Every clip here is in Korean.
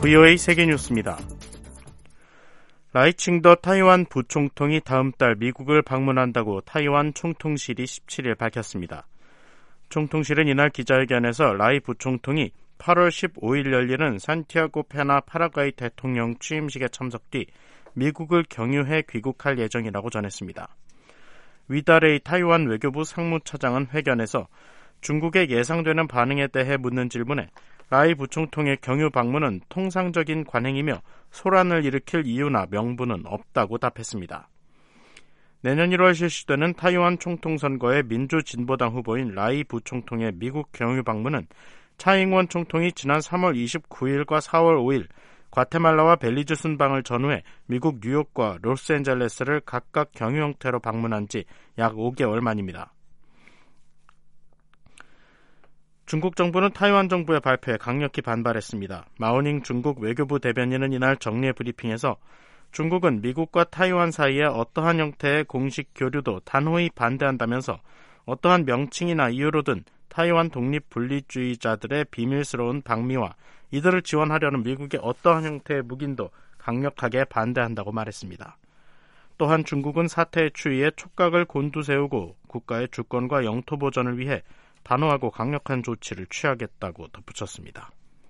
VOA 세계뉴스입니다. 라이칭더 타이완 부총통이 다음 달 미국을 방문한다고 타이완 총통실이 17일 밝혔습니다. 총통실은 이날 기자회견에서 라이 부총통이 8월 15일 열리는 산티아고 페나 파라과이 대통령 취임식에 참석 뒤 미국을 경유해 귀국할 예정이라고 전했습니다. 위다레이 타이완 외교부 상무차장은 회견에서 중국의 예상되는 반응에 대해 묻는 질문에 라이 부총통의 경유 방문은 통상적인 관행이며 소란을 일으킬 이유나 명분은 없다고 답했습니다. 내년 1월 실시되는 타이완 총통 선거의 민주진보당 후보인 라이 부총통의 미국 경유 방문은 차잉원 총통이 지난 3월 29일과 4월 5일 과테말라와 벨리즈 순방을 전후해 미국 뉴욕과 로스앤젤레스를 각각 경유 형태로 방문한 지 약 5개월 만입니다. 중국 정부는 타이완 정부의 발표에 강력히 반발했습니다. 마오닝 중국 외교부 대변인은 이날 정례 브리핑에서 중국은 미국과 타이완 사이에 어떠한 형태의 공식 교류도 단호히 반대한다면서 어떠한 명칭이나 이유로든 타이완 독립분리주의자들의 비밀스러운 방미와 이들을 지원하려는 미국의 어떠한 형태의 묵인도 강력하게 반대한다고 말했습니다. 또한 중국은 사태의 추이에 촉각을 곤두세우고 국가의 주권과 영토 보전을 위해 단호하고 강력한 조치를 취하겠다고 덧붙였습니다.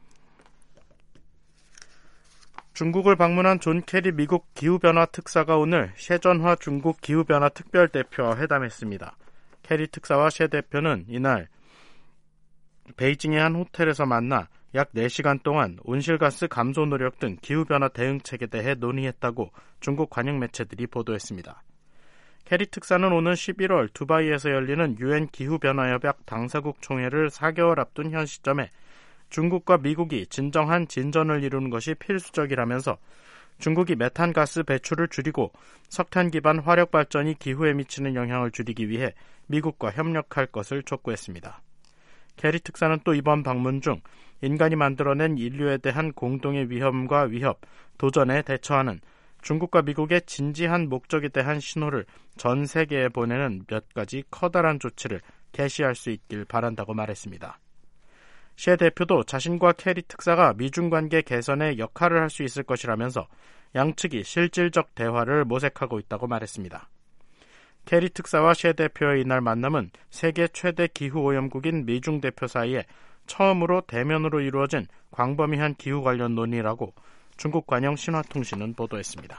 중국을 방문한 존 케리 미국 기후변화 특사가 오늘 셰전화 중국 기후변화 특별대표와 회담했습니다. 케리 특사와 셰 대표는 이날 베이징의 한 호텔에서 만나 약 4시간 동안 온실가스 감소 노력 등 기후변화 대응책에 대해 논의했다고 중국 관영 매체들이 보도했습니다. 케리 특사는 오는 11월 두바이에서 열리는 유엔 기후변화협약 당사국 총회를 4개월 앞둔 현 시점에 중국과 미국이 진정한 진전을 이루는 것이 필수적이라면서 중국이 메탄가스 배출을 줄이고 석탄 기반 화력 발전이 기후에 미치는 영향을 줄이기 위해 미국과 협력할 것을 촉구했습니다. 케리 특사는 또 이번 방문 중 인간이 만들어낸 인류에 대한 공동의 위험과 위협, 도전에 대처하는 중국과 미국의 진지한 목적에 대한 신호를 전 세계에 보내는 몇 가지 커다란 조치를 개시할 수 있길 바란다고 말했습니다. 셰 대표도 자신과 케리 특사가 미중 관계 개선에 역할을 할 수 있을 것이라면서 양측이 실질적 대화를 모색하고 있다고 말했습니다. 케리 특사와 셰 대표의 이날 만남은 세계 최대 기후오염국인 미중 대표 사이에 처음으로 대면으로 이루어진 광범위한 기후 관련 논의라고 중국 관영 신화통신은 보도했습니다.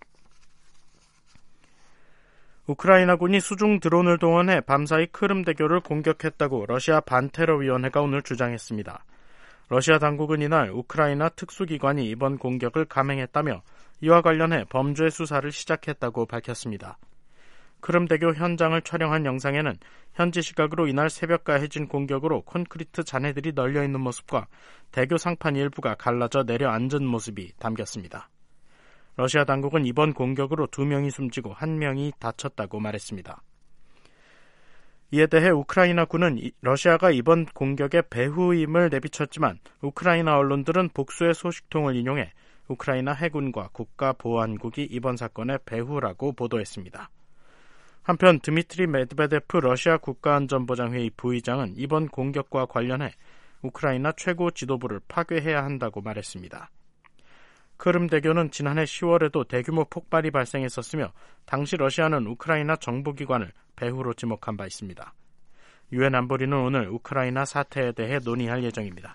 우크라이나군이 수중 드론을 동원해 밤사이 크림대교를 공격했다고 러시아 반테러위원회가 오늘 주장했습니다. 러시아 당국은 이날 우크라이나 특수기관이 이번 공격을 감행했다며 이와 관련해 범죄 수사를 시작했다고 밝혔습니다. 크림대교 현장을 촬영한 영상에는 현지 시각으로 이날 새벽과 해진 공격으로 콘크리트 잔해들이 널려있는 모습과 대교 상판 일부가 갈라져 내려앉은 모습이 담겼습니다. 러시아 당국은 이번 공격으로 2명이 숨지고 1명이 다쳤다고 말했습니다. 이에 대해 우크라이나군은 러시아가 이번 공격의 배후임을 내비쳤지만 우크라이나 언론들은 복수의 소식통을 인용해 우크라이나 해군과 국가보안국이 이번 사건의 배후라고 보도했습니다. 한편 드미트리 메드베데프 러시아 국가안전보장회의 부의장은 이번 공격과 관련해 우크라이나 최고 지도부를 파괴해야 한다고 말했습니다. 크림대교는 지난해 10월에도 대규모 폭발이 발생했었으며 당시 러시아는 우크라이나 정부기관을 배후로 지목한 바 있습니다. 유엔 안보리는 오늘 우크라이나 사태에 대해 논의할 예정입니다.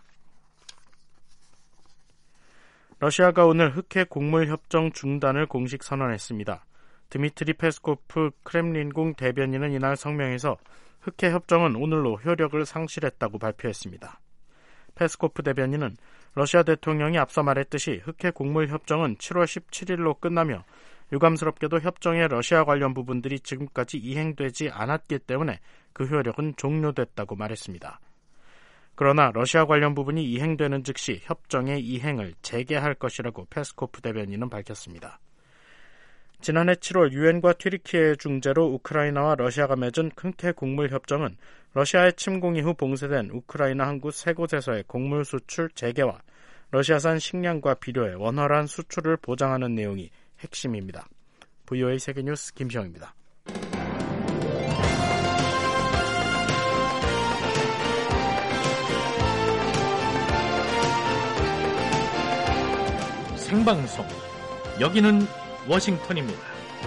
러시아가 오늘 흑해 곡물 협정 중단을 공식 선언했습니다. 드미트리 페스코프 크렘린궁 대변인은 이날 성명에서 흑해 협정은 오늘로 효력을 상실했다고 발표했습니다. 페스코프 대변인은 러시아 대통령이 앞서 말했듯이 흑해 곡물 협정은 7월 17일로 끝나며 유감스럽게도 협정의 러시아 관련 부분들이 지금까지 이행되지 않았기 때문에 그 효력은 종료됐다고 말했습니다. 그러나 러시아 관련 부분이 이행되는 즉시 협정의 이행을 재개할 것이라고 페스코프 대변인은 밝혔습니다. 지난해 7월 유엔과 튀르키예의 중재로 우크라이나와 러시아가 맺은 흑해 곡물 협정은 러시아의 침공 이후 봉쇄된 우크라이나 항구 3곳에서의 곡물 수출 재개와 러시아산 식량과 비료의 원활한 수출을 보장하는 내용이 핵심입니다. VOA 세계뉴스 김시영입니다. 생방송. 여기는 워싱턴입니다.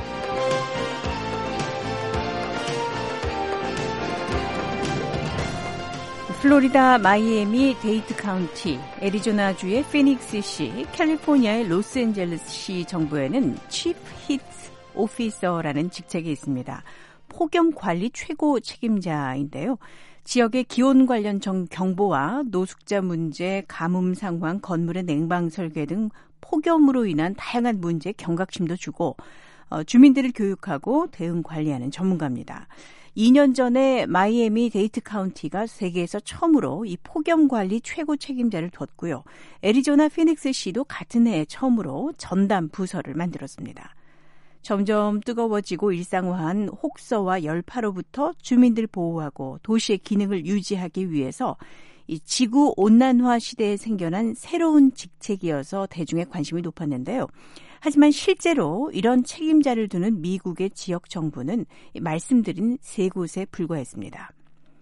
플로리다 마이애미 데이트 카운티, 애리조나주의 피닉스시, 캘리포니아의 로스앤젤레스시 정부에는 치프 히트 오피서라는 직책이 있습니다. 폭염 관리 최고 책임자인데요. 지역의 기온 관련 경보와 노숙자 문제, 가뭄 상황, 건물의 냉방 설계 등 폭염으로 인한 다양한 문제에 경각심도 주고 주민들을 교육하고 대응 관리하는 전문가입니다. 2년 전에 마이애미 데이트 카운티가 세계에서 처음으로 이 폭염 관리 최고 책임자를 뒀고요. 애리조나 피닉스시도 같은 해에 처음으로 전담 부서를 만들었습니다. 점점 뜨거워지고 일상화한 혹서와 열파로부터 주민들 보호하고 도시의 기능을 유지하기 위해서 이 지구 온난화 시대에 생겨난 새로운 직책이어서 대중의 관심이 높았는데요. 하지만 실제로 이런 책임자를 두는 미국의 지역 정부는 말씀드린 3곳에 불과했습니다.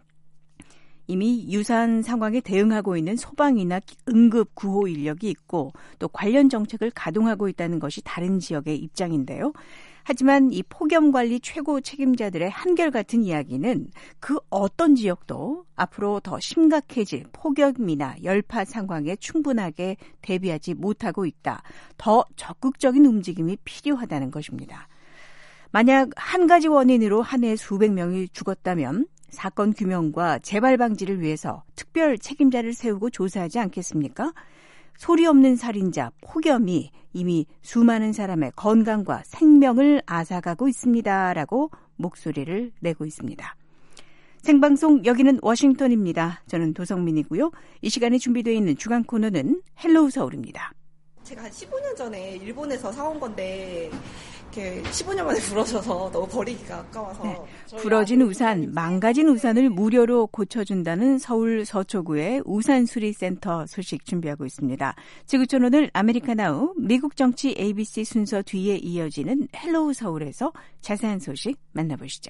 이미 유사한 상황에 대응하고 있는 소방이나 응급 구호 인력이 있고 또 관련 정책을 가동하고 있다는 것이 다른 지역의 입장인데요. 하지만 이 폭염 관리 최고 책임자들의 한결같은 이야기는 그 어떤 지역도 앞으로 더 심각해질 폭염이나 열파 상황에 충분하게 대비하지 못하고 있다. 더 적극적인 움직임이 필요하다는 것입니다. 만약 한 가지 원인으로 한 해 수백 명이 죽었다면 사건 규명과 재발 방지를 위해서 특별 책임자를 세우고 조사하지 않겠습니까? 소리 없는 살인자, 폭염이 이미 수많은 사람의 건강과 생명을 앗아가고 있습니다라고 목소리를 내고 있습니다. 생방송 여기는 워싱턴입니다. 저는 도성민이고요. 이 시간에 준비되어 있는 주간 코너는 헬로우 서울입니다. 제가 한 15년 전에 일본에서 사온 건데 이렇게 15년 만에 부러져서 너무 버리기가 아까워서. 네, 부러진 우산, 망가진 우산을 무료로 고쳐준다는 서울 서초구의 우산수리센터 소식 준비하고 있습니다. 지구촌 오늘 아메리카나우 미국 정치 ABC 순서 뒤에 이어지는 헬로우 서울에서 자세한 소식 만나보시죠.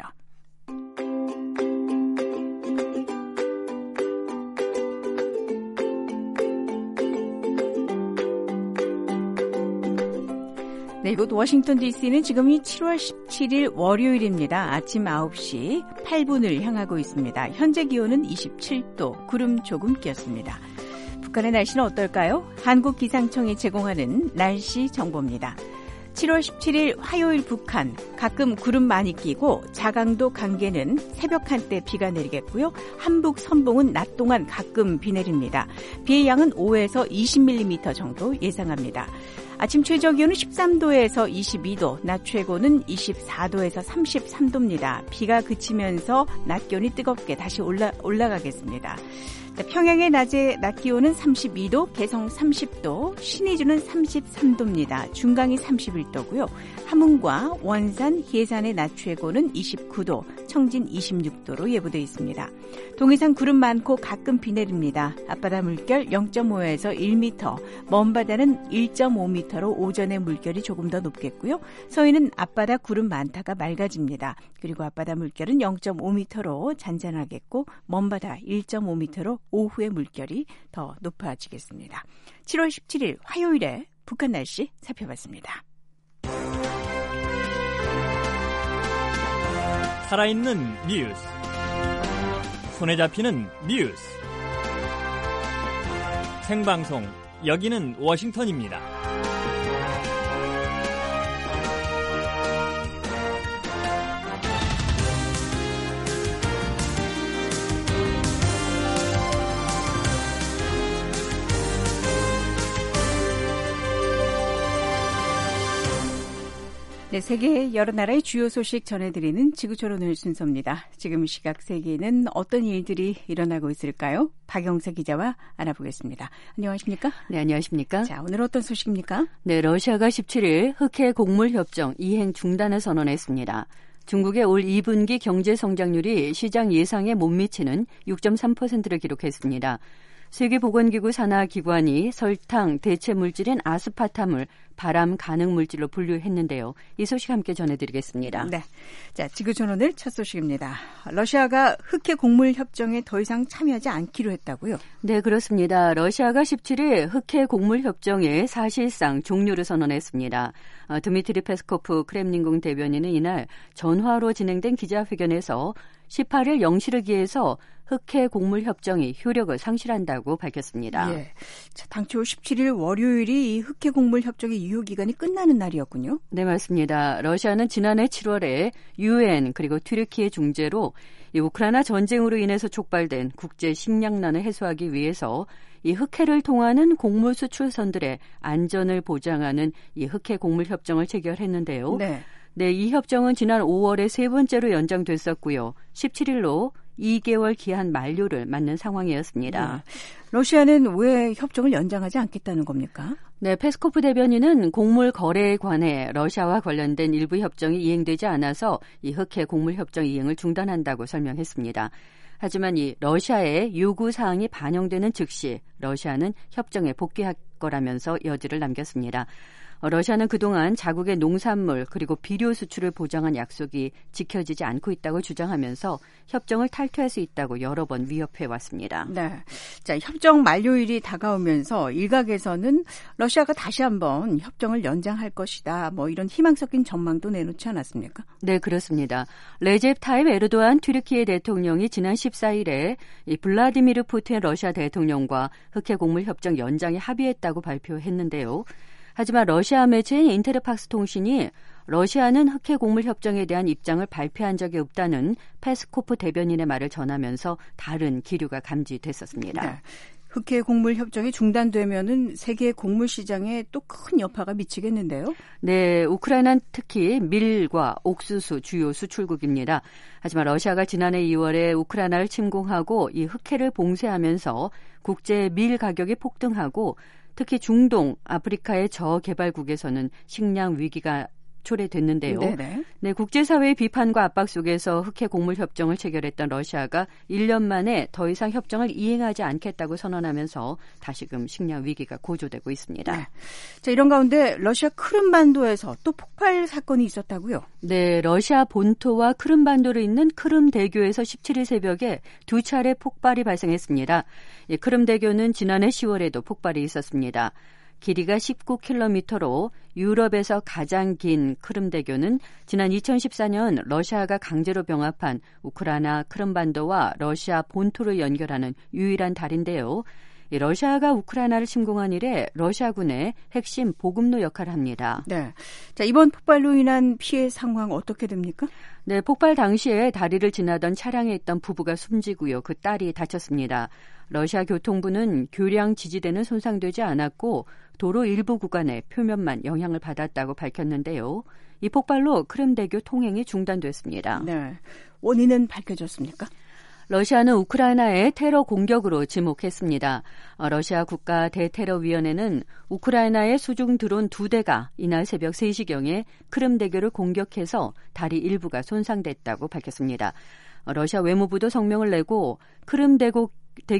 네, 이곳 워싱턴 DC는 지금이 7월 17일 월요일입니다. 아침 9시 8분을 향하고 있습니다. 현재 기온은 27도, 구름 조금 끼었습니다. 북한의 날씨는 어떨까요? 한국기상청이 제공하는 날씨 정보입니다. 7월 17일 화요일 북한, 가끔 구름 많이 끼고 자강도 강계는 새벽 한때 비가 내리겠고요. 한북 선봉은 낮 동안 가끔 비 내립니다. 비의 양은 5에서 20mm 정도 예상합니다. 아침 최저 기온은 13도에서 22도, 낮 최고는 24도에서 33도입니다. 비가 그치면서 낮 기온이 뜨겁게 다시 올라가겠습니다. 평양의 낮 기온은 32도, 개성 30도, 신의주는 33도입니다. 중강이 31도고요. 함흥과 원산, 예산의 낮 최고는 29도, 청진 26도로 예보되어 있습니다. 동해상 구름 많고 가끔 비 내립니다. 앞바다 물결 0.5에서 1m, 먼바다는 1.5m로 오전에 물결이 조금 더 높겠고요. 서해는 앞바다 구름 많다가 맑아집니다. 그리고 앞바다 물결은 0.5m로 잔잔하겠고 먼바다 1.5m로 오후에 물결이 더 높아지겠습니다. 7월 17일 화요일에 북한 날씨 살펴봤습니다. 살아있는 뉴스, 손에 잡히는 뉴스, 생방송 여기는 워싱턴입니다. 네, 세계 여러 나라의 주요 소식 전해드리는 지구촌 오늘 순서입니다. 지금 시각 세계에는 어떤 일들이 일어나고 있을까요? 박영세 기자와 알아보겠습니다. 안녕하십니까? 네, 안녕하십니까? 자, 오늘 어떤 소식입니까? 네, 러시아가 17일 흑해 곡물 협정 이행 중단을 선언했습니다. 중국의 올 2분기 경제 성장률이 시장 예상에 못 미치는 6.3%를 기록했습니다. 세계보건기구 산하기관이 설탕, 대체 물질인 아스파탐을 발암 가능 물질로 분류했는데요. 이 소식 함께 전해드리겠습니다. 네, 자 지구촌오늘 첫 소식입니다. 러시아가 흑해 곡물 협정에 더 이상 참여하지 않기로 했다고요? 네, 그렇습니다. 러시아가 17일 흑해 곡물 협정에 사실상 종료를 선언했습니다. 드미트리 페스코프 크렘린궁 대변인은 이날 전화로 진행된 기자회견에서 18일 0시를 기해서 흑해 곡물 협정이 효력을 상실한다고 밝혔습니다. 예. 자, 당초 17일 월요일이 이 흑해 곡물 협정의 유효 기간이 끝나는 날이었군요. 네, 맞습니다. 러시아는 지난해 7월에 UN 그리고 튀르키예 중재로 이 우크라이나 전쟁으로 인해서 촉발된 국제 식량난을 해소하기 위해서 이 흑해를 통하는 곡물 수출선들의 안전을 보장하는 이 흑해 곡물 협정을 체결했는데요. 네. 네, 이 협정은 지난 5월에 세 번째로 연장됐었고요. 17일로 2개월 기한 만료를 맞는 상황이었습니다. 네. 러시아는 왜 협정을 연장하지 않겠다는 겁니까? 네, 페스코프 대변인은 곡물 거래에 관해 러시아와 관련된 일부 협정이 이행되지 않아서 이 흑해 곡물 협정 이행을 중단한다고 설명했습니다. 하지만 이 러시아의 요구 사항이 반영되는 즉시 러시아는 협정에 복귀할 거라면서 여지를 남겼습니다. 러시아는 그동안 자국의 농산물 그리고 비료 수출을 보장한 약속이 지켜지지 않고 있다고 주장하면서 협정을 탈퇴할 수 있다고 여러 번 위협해왔습니다. 네, 자 협정 만료일이 다가오면서 일각에서는 러시아가 다시 한번 협정을 연장할 것이다. 뭐 이런 희망 섞인 전망도 내놓지 않았습니까? 네, 그렇습니다. 레제프 타입 에르도안 튀르키예 대통령이 지난 14일에 이 블라디미르 푸틴 러시아 대통령과 흑해 곡물 협정 연장에 합의했다고 발표했는데요. 하지만 러시아 매체인 인테르팍스 통신이 러시아는 흑해 곡물 협정에 대한 입장을 발표한 적이 없다는 페스코프 대변인의 말을 전하면서 다른 기류가 감지됐었습니다. 네. 흑해 곡물 협정이 중단되면은 세계 곡물 시장에 또 큰 여파가 미치겠는데요. 네, 우크라이나는 특히 밀과 옥수수 주요 수출국입니다. 하지만 러시아가 지난해 2월에 우크라이나를 침공하고 이 흑해를 봉쇄하면서 국제 밀 가격이 폭등하고 특히 중동, 아프리카의 저개발국에서는 식량 위기가 초래됐는데요. 네네. 네, 국제사회의 비판과 압박 속에서 흑해 곡물 협정을 체결했던 러시아가 1년 만에 더 이상 협정을 이행하지 않겠다고 선언하면서 다시금 식량 위기가 고조되고 있습니다. 네. 자, 이런 가운데 러시아 크림반도에서 또 폭발 사건이 있었다고요? 네, 러시아 본토와 크림반도를 잇는 크림대교에서 17일 새벽에 두 차례 폭발이 발생했습니다. 크림대교는 지난해 10월에도 폭발이 있었습니다. 길이가 19km로 유럽에서 가장 긴 크림대교는 지난 2014년 러시아가 강제로 병합한 우크라이나 크림반도와 러시아 본토를 연결하는 유일한 다리인데요. 러시아가 우크라이나를 침공한 이래 러시아군의 핵심 보급로 역할을 합니다. 네. 자, 이번 폭발로 인한 피해 상황 어떻게 됩니까? 네, 폭발 당시에 다리를 지나던 차량에 있던 부부가 숨지고요. 그 딸이 다쳤습니다. 러시아 교통부는 교량 지지대는 손상되지 않았고 도로 일부 구간에 표면만 영향을 받았다고 밝혔는데요. 이 폭발로 크림대교 통행이 중단됐습니다. 네. 원인은 밝혀졌습니까? 러시아는 우크라이나의 테러 공격으로 지목했습니다. 러시아 국가 대테러위원회는 우크라이나의 수중 드론 2대가 이날 새벽 3시경에 크림대교를 공격해서 다리 일부가 손상됐다고 밝혔습니다. 러시아 외무부도 성명을 내고 크림대교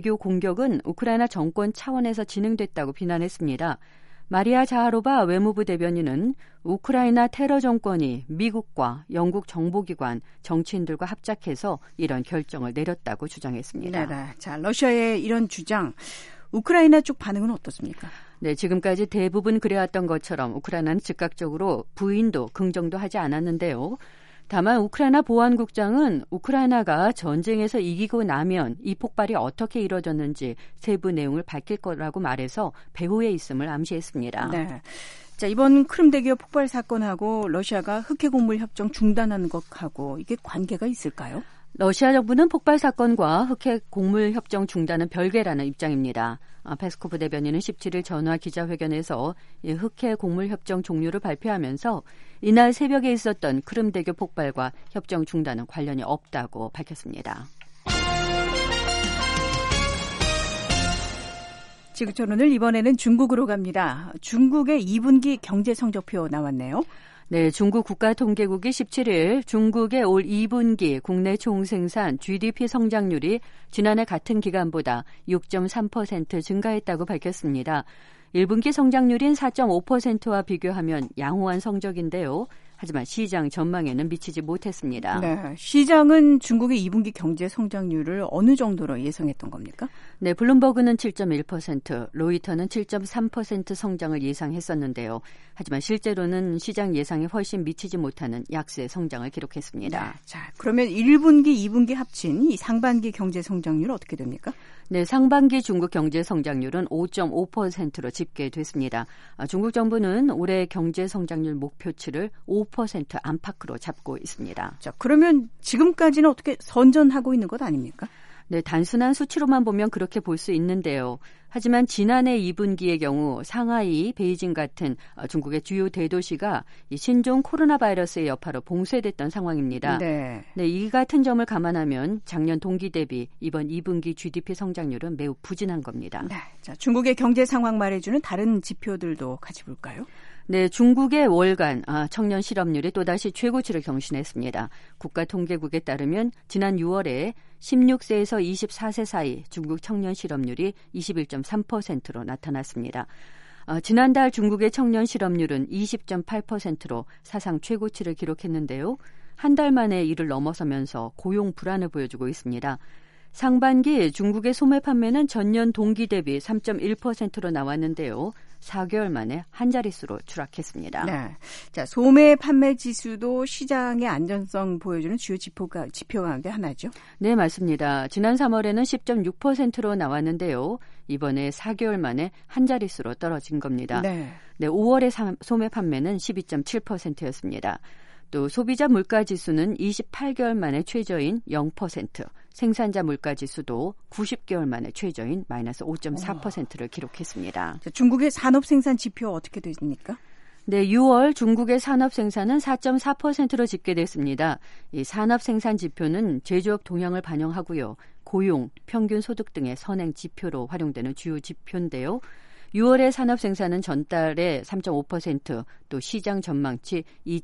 공격은 우크라이나 정권 차원에서 진행됐다고 비난했습니다. 마리아 자하로바 외무부 대변인은 우크라이나 테러 정권이 미국과 영국 정보기관, 정치인들과 합작해서 이런 결정을 내렸다고 주장했습니다. 네. 자, 러시아의 이런 주장, 우크라이나 쪽 반응은 어떻습니까? 네, 지금까지 대부분 그래왔던 것처럼 우크라이나는 즉각적으로 부인도 긍정도 하지 않았는데요. 다만 우크라이나 보안국장은 우크라이나가 전쟁에서 이기고 나면 이 폭발이 어떻게 이뤄졌는지 세부 내용을 밝힐 거라고 말해서 배후에 있음을 암시했습니다. 네. 자, 이번 크림대교 폭발 사건하고 러시아가 흑해 곡물 협정 중단하는 것하고 이게 관계가 있을까요? 러시아 정부는 폭발 사건과 흑해 곡물 협정 중단은 별개라는 입장입니다. 페스코프 대변인은 17일 전화 기자회견에서 흑해 곡물 협정 종료를 발표하면서 이날 새벽에 있었던 크림대교 폭발과 협정 중단은 관련이 없다고 밝혔습니다. 지구촌 오늘 이번에는 중국으로 갑니다. 중국의 2분기 경제 성적표 나왔네요. 네, 중국 국가통계국이 17일 중국의 올 2분기 국내 총생산 GDP 성장률이 지난해 같은 기간보다 6.3% 증가했다고 밝혔습니다. 1분기 성장률인 4.5%와 비교하면 양호한 성적인데요. 하지만 시장 전망에는 미치지 못했습니다. 네, 시장은 중국의 2분기 경제 성장률을 어느 정도로 예상했던 겁니까? 네, 블룸버그는 7.1%, 로이터는 7.3% 성장을 예상했었는데요. 하지만 실제로는 시장 예상에 훨씬 미치지 못하는 약세 성장을 기록했습니다. 네, 자, 그러면 1분기, 2분기 합친 이 상반기 경제 성장률은 어떻게 됩니까? 네, 상반기 중국 경제 성장률은 5.5%로 집계됐습니다. 중국 정부는 올해 경제 성장률 목표치를 5% 안팎으로 잡고 있습니다. 자, 그러면 지금까지는 어떻게 선전하고 있는 것 아닙니까? 네, 단순한 수치로만 보면 그렇게 볼 수 있는데요. 하지만 지난해 2분기의 경우 상하이, 베이징 같은 중국의 주요 대도시가 이 신종 코로나 바이러스의 여파로 봉쇄됐던 상황입니다. 네. 네, 이 같은 점을 감안하면 작년 동기 대비 이번 2분기 GDP 성장률은 매우 부진한 겁니다. 네, 자, 중국의 경제 상황 말해주는 다른 지표들도 같이 볼까요? 네, 중국의 월간 청년 실업률이 또다시 최고치를 경신했습니다. 국가통계국에 따르면 지난 6월에 16세에서 24세 사이 중국 청년 실업률이 21.3%로 나타났습니다. 지난달 중국의 청년 실업률은 20.8%로 사상 최고치를 기록했는데요. 한 달 만에 이를 넘어서면서 고용 불안을 보여주고 있습니다. 상반기 중국의 소매 판매는 전년 동기 대비 3.1%로 나왔는데요. 4개월 만에 한 자릿수로 추락했습니다. 네. 자, 소매 판매 지수도 시장의 안전성 보여주는 주요 지표 가운데 하나죠. 네, 맞습니다. 지난 3월에는 10.6%로 나왔는데요. 이번에 4개월 만에 한 자릿수로 떨어진 겁니다. 네. 네, 5월의 소매 판매는 12.7%였습니다. 또 소비자 물가지수는 28개월 만에 최저인 0%, 생산자 물가지수도 90개월 만에 최저인 마이너스 5.4%를 기록했습니다. 자, 중국의 산업 생산 지표 어떻게 됩니까? 네, 6월 중국의 산업 생산은 4.4%로 집계됐습니다. 이 산업 생산 지표는 제조업 동향을 반영하고요. 고용, 평균 소득 등의 선행 지표로 활용되는 주요 지표인데요. 6월의 산업 생산은 전달의 3.5%, 또 시장 전망치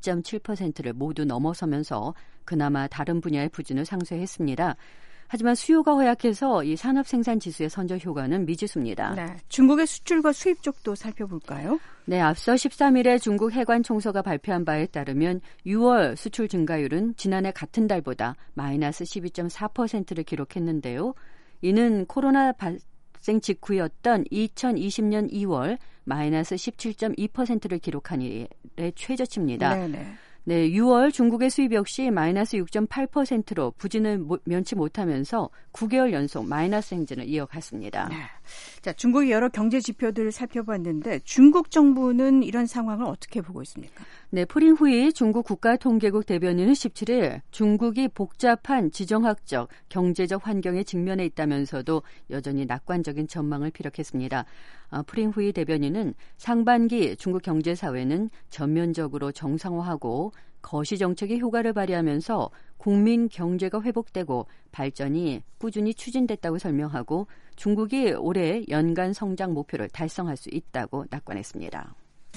2.7%를 모두 넘어서면서 그나마 다른 분야의 부진을 상쇄했습니다. 하지만 수요가 허약해서 이 산업 생산 지수의 선저 효과는 미지수입니다. 네, 중국의 수출과 수입 쪽도 살펴볼까요? 네, 앞서 13일에 중국 해관총서가 발표한 바에 따르면 6월 수출 증가율은 지난해 같은 달보다 마이너스 12.4%를 기록했는데요. 이는 코로나 발생 직후였던 2020년 2월 마이너스 17.2%를 기록한 이래 최저치입니다. 네네. 네, 6월 중국의 수입 역시 마이너스 6.8%로 부진을 면치 못하면서 9개월 연속 마이너스 행진을 이어갔습니다. 네. 자, 중국의 여러 경제 지표들을 살펴봤는데 중국 정부는 이런 상황을 어떻게 보고 있습니까? 네, 프링후이 중국 국가통계국 대변인은 17일 중국이 복잡한 지정학적, 경제적 환경에 직면해 있다면서도 여전히 낙관적인 전망을 피력했습니다. 프링후이 대변인은 상반기 중국 경제사회는 전면적으로 정상화하고 거시정책의 효과를 발휘하면서 국민 경제가 회복되고 발전이 꾸준히 추진됐다고 설명하고 중국이 올해 연간 성장 목표를 달성할 수 있다고 낙관했습니다.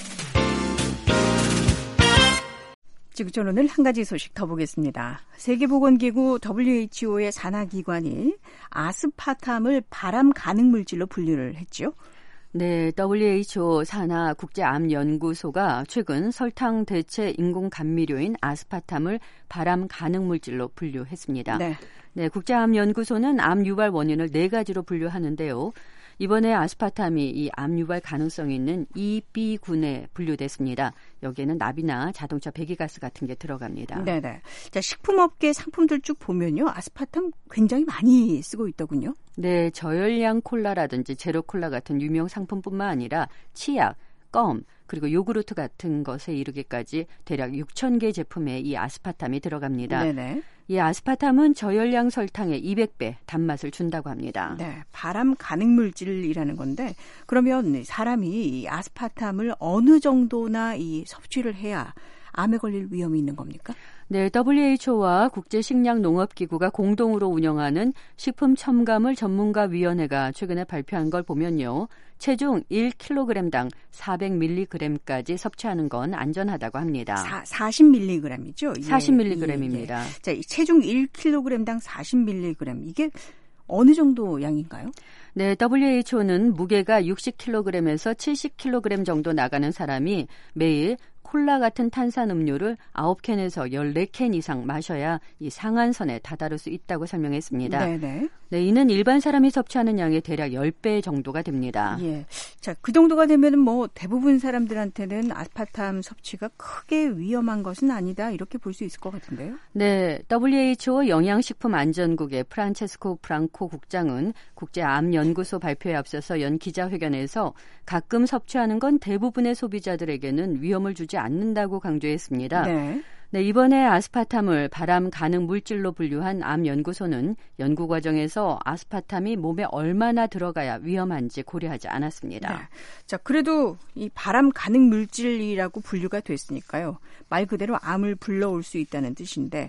지구촌 오늘 한 가지 소식 더 보겠습니다. 세계보건기구 WHO의 산하기관이 아스파탐을 발암 가능 물질로 분류를 했죠. 네, WHO 산하 국제암연구소가 최근 설탕 대체 인공 감미료인 아스파탐을 발암 가능 물질로 분류했습니다. 네, 국제암연구소는 암 유발 원인을 4가지로 분류하는데요. 이번에 아스파탐이 이 암 유발 가능성이 있는 EB군에 분류됐습니다. 여기에는 납이나 자동차 배기가스 같은 게 들어갑니다. 네네. 자, 식품업계 상품들 쭉 보면요, 아스파탐 굉장히 많이 쓰고 있더군요. 네, 저열량 콜라라든지 제로 콜라 같은 유명 상품뿐만 아니라 치약, 껌, 그리고 요구르트 같은 것에 이르기까지 대략 6,000개 제품에 이 아스파탐이 들어갑니다. 네네. 이 아스파탐은 저열량 설탕의 200배 단맛을 준다고 합니다. 네, 발암 가능 물질이라는 건데 그러면 사람이 이 아스파탐을 어느 정도나 이 섭취를 해야 암에 걸릴 위험이 있는 겁니까? 네, WHO와 국제식량농업기구가 공동으로 운영하는 식품첨가물 전문가위원회가 최근에 발표한 걸 보면요. 체중 1kg당 400mg까지 섭취하는 건 안전하다고 합니다. 40mg이죠? 40mg입니다. 예. 자, 체중 1kg당 40mg. 이게 어느 정도 양인가요? 네, WHO는 무게가 60kg에서 70kg 정도 나가는 사람이 매일 콜라 같은 탄산음료를 9캔에서 14캔 이상 마셔야 이 상한선에 다다를 수 있다고 설명했습니다. 네네. 네, 이는 일반 사람이 섭취하는 양의 대략 10배 정도가 됩니다. 예. 자, 그 정도가 되면은 뭐 대부분 사람들한테는 아스파탐 섭취가 크게 위험한 것은 아니다. 이렇게 볼 수 있을 것 같은데요. 네, WHO 영양식품안전국의 프란체스코 프랑코 국장은 국제암연구소 발표에 앞서서 연 기자회견에서 가끔 섭취하는 건 대부분의 소비자들에게는 위험을 주지 않는다고 강조했습니다. 네. 네, 이번에 아스파탐을 발암 가능 물질로 분류한 암연구소는 연구 과정에서 아스파탐이 몸에 얼마나 들어가야 위험한지 고려하지 않았습니다. 네. 자, 그래도 이 발암 가능 물질이라고 분류가 됐으니까요. 말 그대로 암을 불러올 수 있다는 뜻인데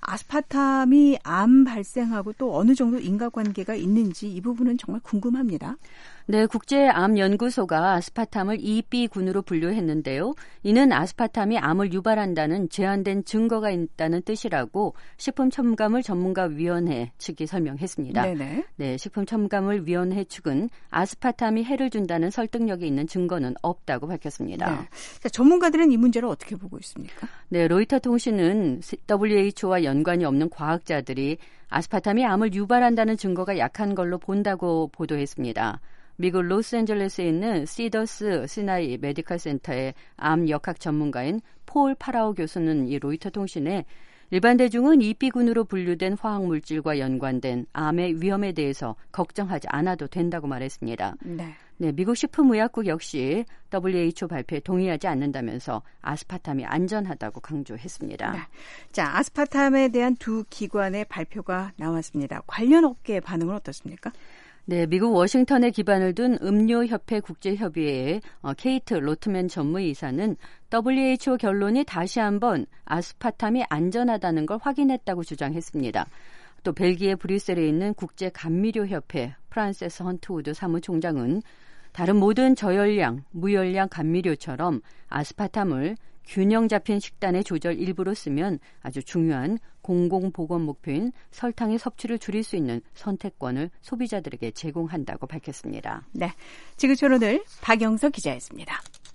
아스파탐이 암 발생하고 또 어느 정도 인과관계가 있는지 이 부분은 정말 궁금합니다. 네, 국제암연구소가 아스파탐을 2B군으로 분류했는데요. 이는 아스파탐이 암을 유발한다는 제한된 증거가 있다는 뜻이라고 식품첨가물 전문가위원회 측이 설명했습니다. 네네. 네, 식품첨가물위원회 측은 아스파탐이 해를 준다는 설득력이 있는 증거는 없다고 밝혔습니다. 네. 자, 전문가들은 이 문제를 어떻게 보고 있습니까? 네, 로이터 통신은 WHO와 연관이 없는 과학자들이 아스파탐이 암을 유발한다는 증거가 약한 걸로 본다고 보도했습니다. 미국 로스앤젤레스에 있는 시더스 시나이 메디컬 센터의 암 역학 전문가인 폴 파라오 교수는 이 로이터 통신에 일반 대중은 2B군으로 분류된 화학물질과 연관된 암의 위험에 대해서 걱정하지 않아도 된다고 말했습니다. 네. 네, 미국 식품의약국 역시 WHO 발표에 동의하지 않는다면서 아스파탐이 안전하다고 강조했습니다. 네. 자, 아스파탐에 대한 두 기관의 발표가 나왔습니다. 관련 업계의 반응은 어떻습니까? 네, 미국 워싱턴에 기반을 둔 음료협회 국제협의회의 케이트 로트맨 전무이사는 WHO 결론이 다시 한번 아스파탐이 안전하다는 걸 확인했다고 주장했습니다. 또 벨기에 브뤼셀에 있는 국제감미료협회 프란세스 헌트우드 사무총장은 다른 모든 저열량, 무열량 감미료처럼 아스파탐을 균형 잡힌 식단의 조절 일부로 쓰면 아주 중요한 공공보건 목표인 설탕의 섭취를 줄일 수 있는 선택권을 소비자들에게 제공한다고 밝혔습니다. 네, 지구촌 오늘 박영석 기자였습니다.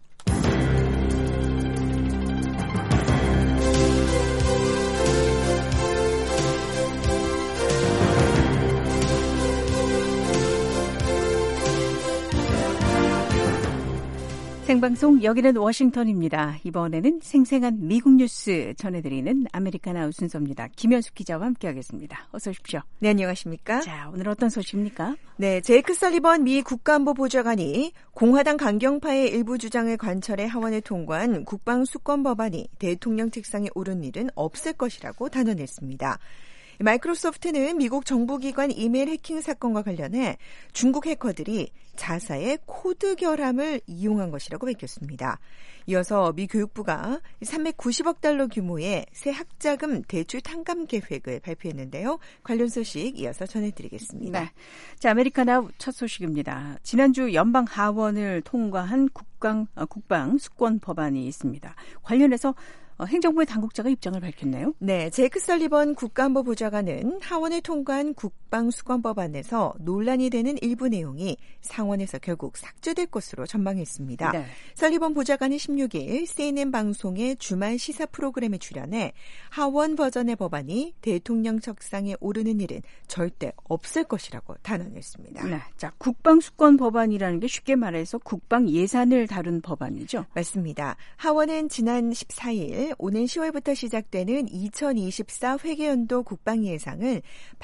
생방송 여기는 워싱턴입니다. 이번에는 생생한 미국 뉴스 전해드리는 아메리카나우 순서입니다. 김현숙 기자와 함께하겠습니다. 어서 오십시오. 네, 안녕하십니까? 자, 오늘 어떤 소식입니까? 네, 제이크 설리번 미 국가안보보좌관이 공화당 강경파의 일부 주장을 관철해 하원에 통과한 국방수권 법안이 대통령 책상에 오른 일은 없을 것이라고 단언했습니다. 마이크로소프트는 미국 정부기관 이메일 해킹 사건과 관련해 중국 해커들이 자사의 코드 결함을 이용한 것이라고 밝혔습니다. 이어서 미 교육부가 390억 달러 규모의 새 학자금 대출 탕감 계획을 발표했는데요. 관련 소식 이어서 전해드리겠습니다. 네. 자, 아메리카나 첫 소식입니다. 지난주 연방 하원을 통과한 국방 수권 법안이 있습니다. 관련해서 행정부의 당국자가 입장을 밝혔네요. 네, 제이크 설리번 국가안보보좌관은 하원에 통과한 국방수권법안에서 논란이 되는 일부 내용이 상원에서 결국 삭제될 것으로 전망했습니다. 네. 설리번 보좌관이 16일 CNN 방송의 주말 시사 프로그램에 출연해 하원 버전의 법안이 대통령 책상에 오르는 일은 절대 없을 것이라고 단언했습니다. 네, 자, 국방수권 법안이라는 게 쉽게 말해서 국방 예산을 다룬 법안이죠? 맞습니다. 하원은 지난 14일 오는 10월부터 시작되는 2024 회계연도 국방 예산을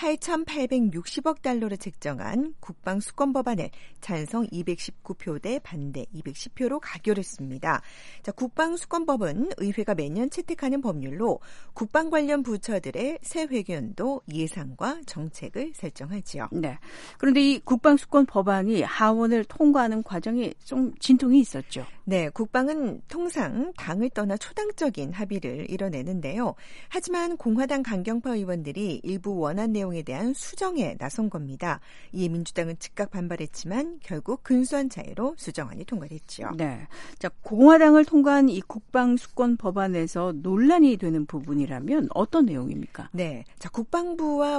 8,860억 달러로 책정한 국방 수권 법안을 찬성 219표 대 반대 210표로 가결했습니다. 자, 국방 수권법은 의회가 매년 채택하는 법률로 국방 관련 부처들의 새 회계연도 예산과 정책을 설정하지요. 네. 그런데 이 국방 수권 법안이 하원을 통과하는 과정이 좀 진통이 있었죠. 네, 국방은 통상 당을 떠나 초당적인 예산 합의를 이뤄내는데요. 하지만 공화당 강경파 의원들이 일부 원안 내용에 대한 수정에 나선 겁니다. 이에 민주당은 즉각 반발했지만 결국 근소한 차이로 수정안이 통과됐죠. 네. 자, 공화당을 통과한 이 국방수권 법안에서 논란이 되는 부분이라면 어떤 내용입니까? 네. 자, 국방부의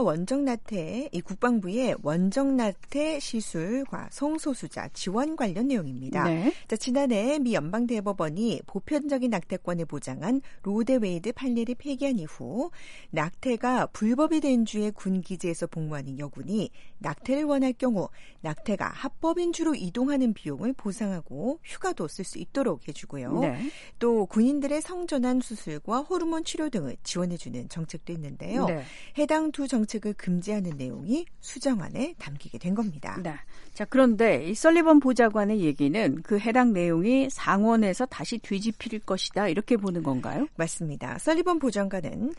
원정나태 시술과 성소수자 지원 관련 내용입니다. 네. 자, 지난해 미 연방대법원이 보편적인 낙태권을 보장한 로데 웨이드 판례를 폐기한 이후 낙태가 불법이 된 주의 군 기지에서 복무하는 여군이 낙태를 원할 경우 낙태가 합법인 주로 이동하는 비용을 보상하고 휴가도 쓸 수 있도록 해주고요. 네. 또 군인들의 성전환 수술과 호르몬 치료 등을 지원해주는 정책도 있는데요. 네. 해당 두 정책을 금지하는 내용이 수정안에 담기게 된 겁니다. 네. 자, 그런데 이 설리번 보좌관의 얘기는 그 해당 내용이 상원에서 다시 뒤집힐 것이다 이렇게 보는 건가요? 맞습니다. 설리번 보좌관은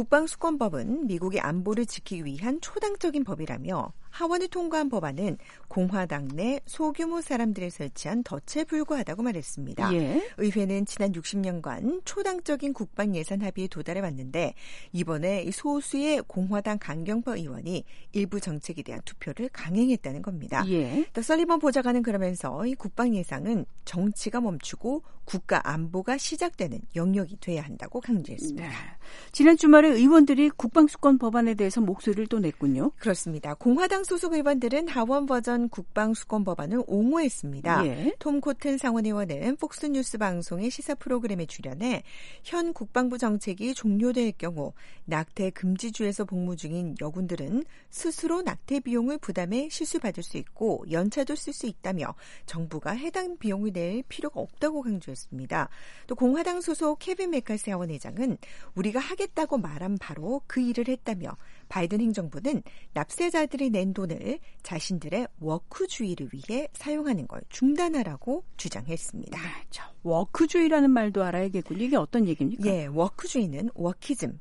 국방수권법은 미국의 안보를 지키기 위한 초당적인 법이라며 하원을 통과한 법안은 공화당 내 소규모 사람들을 설치한 덫에 불과하다고 말했습니다. 예. 의회는 지난 60년간 초당적인 국방 예산 합의에 도달해 왔는데 이번에 소수의 공화당 강경파 의원이 일부 정책에 대한 투표를 강행했다는 겁니다. 예. 또 설리번 보좌관은 그러면서 이 국방 예산은 정치가 멈추고 국가 안보가 시작되는 영역이 돼야 한다고 강조했습니다. 네. 지난 주말에 의원들이 국방수권 법안에 대해서 목소리를 또 냈군요. 그렇습니다. 공화당 소속 의원들은 하원 버전 국방수권 법안을 옹호했습니다. 예. 톰 코튼 상원의원은 폭스뉴스 방송의 시사 프로그램에 출연해 현 국방부 정책이 종료될 경우 낙태 금지주에서 복무 중인 여군들은 스스로 낙태 비용을 부담해 시술받을 수 있고 연차도 쓸 수 있다며 정부가 해당 비용을 낼 필요가 없다고 강조했습니다. 또 공화당 소속 케빈 메카시 하원의장은 우리가 하겠다고 말한 바로 그 일을 했다며 바이든 행정부는 납세자들이 낸 돈을 자신들의 워크주의를 위해 사용하는 걸 중단하라고 주장했습니다. 네, 자, 워크주의라는 말도 알아야겠군요. 이게 어떤 얘기입니까? 예, 워크주의는 워키즘,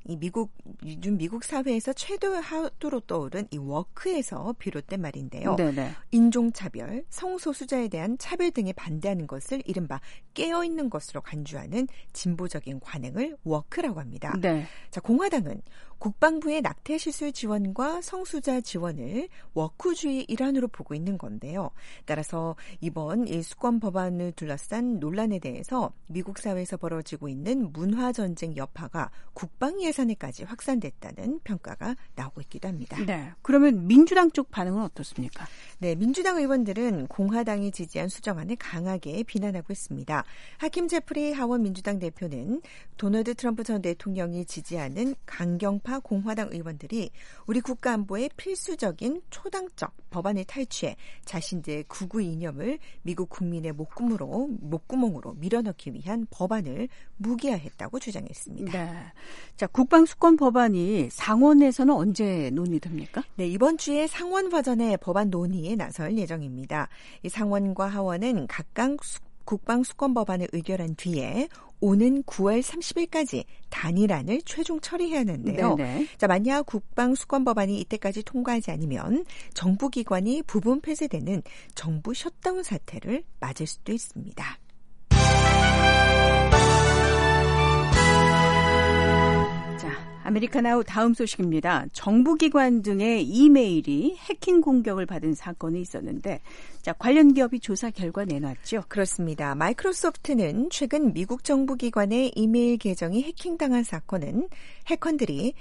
요즘 미국 사회에서 최대 하도로 떠오른 이 워크에서 비롯된 말인데요. 네네. 인종차별, 성소수자에 대한 차별 등에 반대하는 것을 이른바 깨어있는 것으로 간주하는 진보적인 관행을 워크라고 합니다. 네. 자, 공화당은 국방부의 낙태 시술 지원과 성수자 지원을 워크주의 일환으로 보고 있는 건데요. 따라서 이번 이 수권 법안을 둘러싼 논란에 대해서 미국 사회에서 벌어지고 있는 문화 전쟁 여파가 국방 예산에까지 확산됐다는 평가가 나오고 있기도 합니다. 네. 그러면 민주당 쪽 반응은 어떻습니까? 네, 민주당 의원들은 공화당이 지지한 수정안을 강하게 비난하고 있습니다. 하킴 제프리 하원 민주당 대표는 도널드 트럼프 전 대통령이 지지하는 강경파 공화당 의원들이 우리 국가 안보의 필수적인 초당적 법안을 탈취해 자신들의 극우 이념을 미국 국민의 목구멍으로 밀어넣기 위한 법안을 무기화했다고 주장했습니다. 네. 자, 국방수권 법안이 상원에서는 언제 논의됩니까? 네, 이번 주에 상원 버전의 법안 논의에 나설 예정입니다. 이 상원과 하원은 각각 국방수권 법안을 의결한 뒤에 오는 9월 30일까지 단일안을 최종 처리해야 하는데요. 네네. 자, 만약 국방수권 법안이 이때까지 통과하지 않으면 정부기관이 부분 폐쇄되는 정부 셧다운 사태를 맞을 수도 있습니다. 아메리카나우 다음 소식입니다. 정부기관 등의 이메일이 해킹 공격을 받은 사건이 있었는데 자, 관련 기업이 조사 결과 내놨죠. 그렇습니다. 마이크로소프트는 최근 미국 정부기관의 이메일 계정이 해킹당한 사건은 해커들이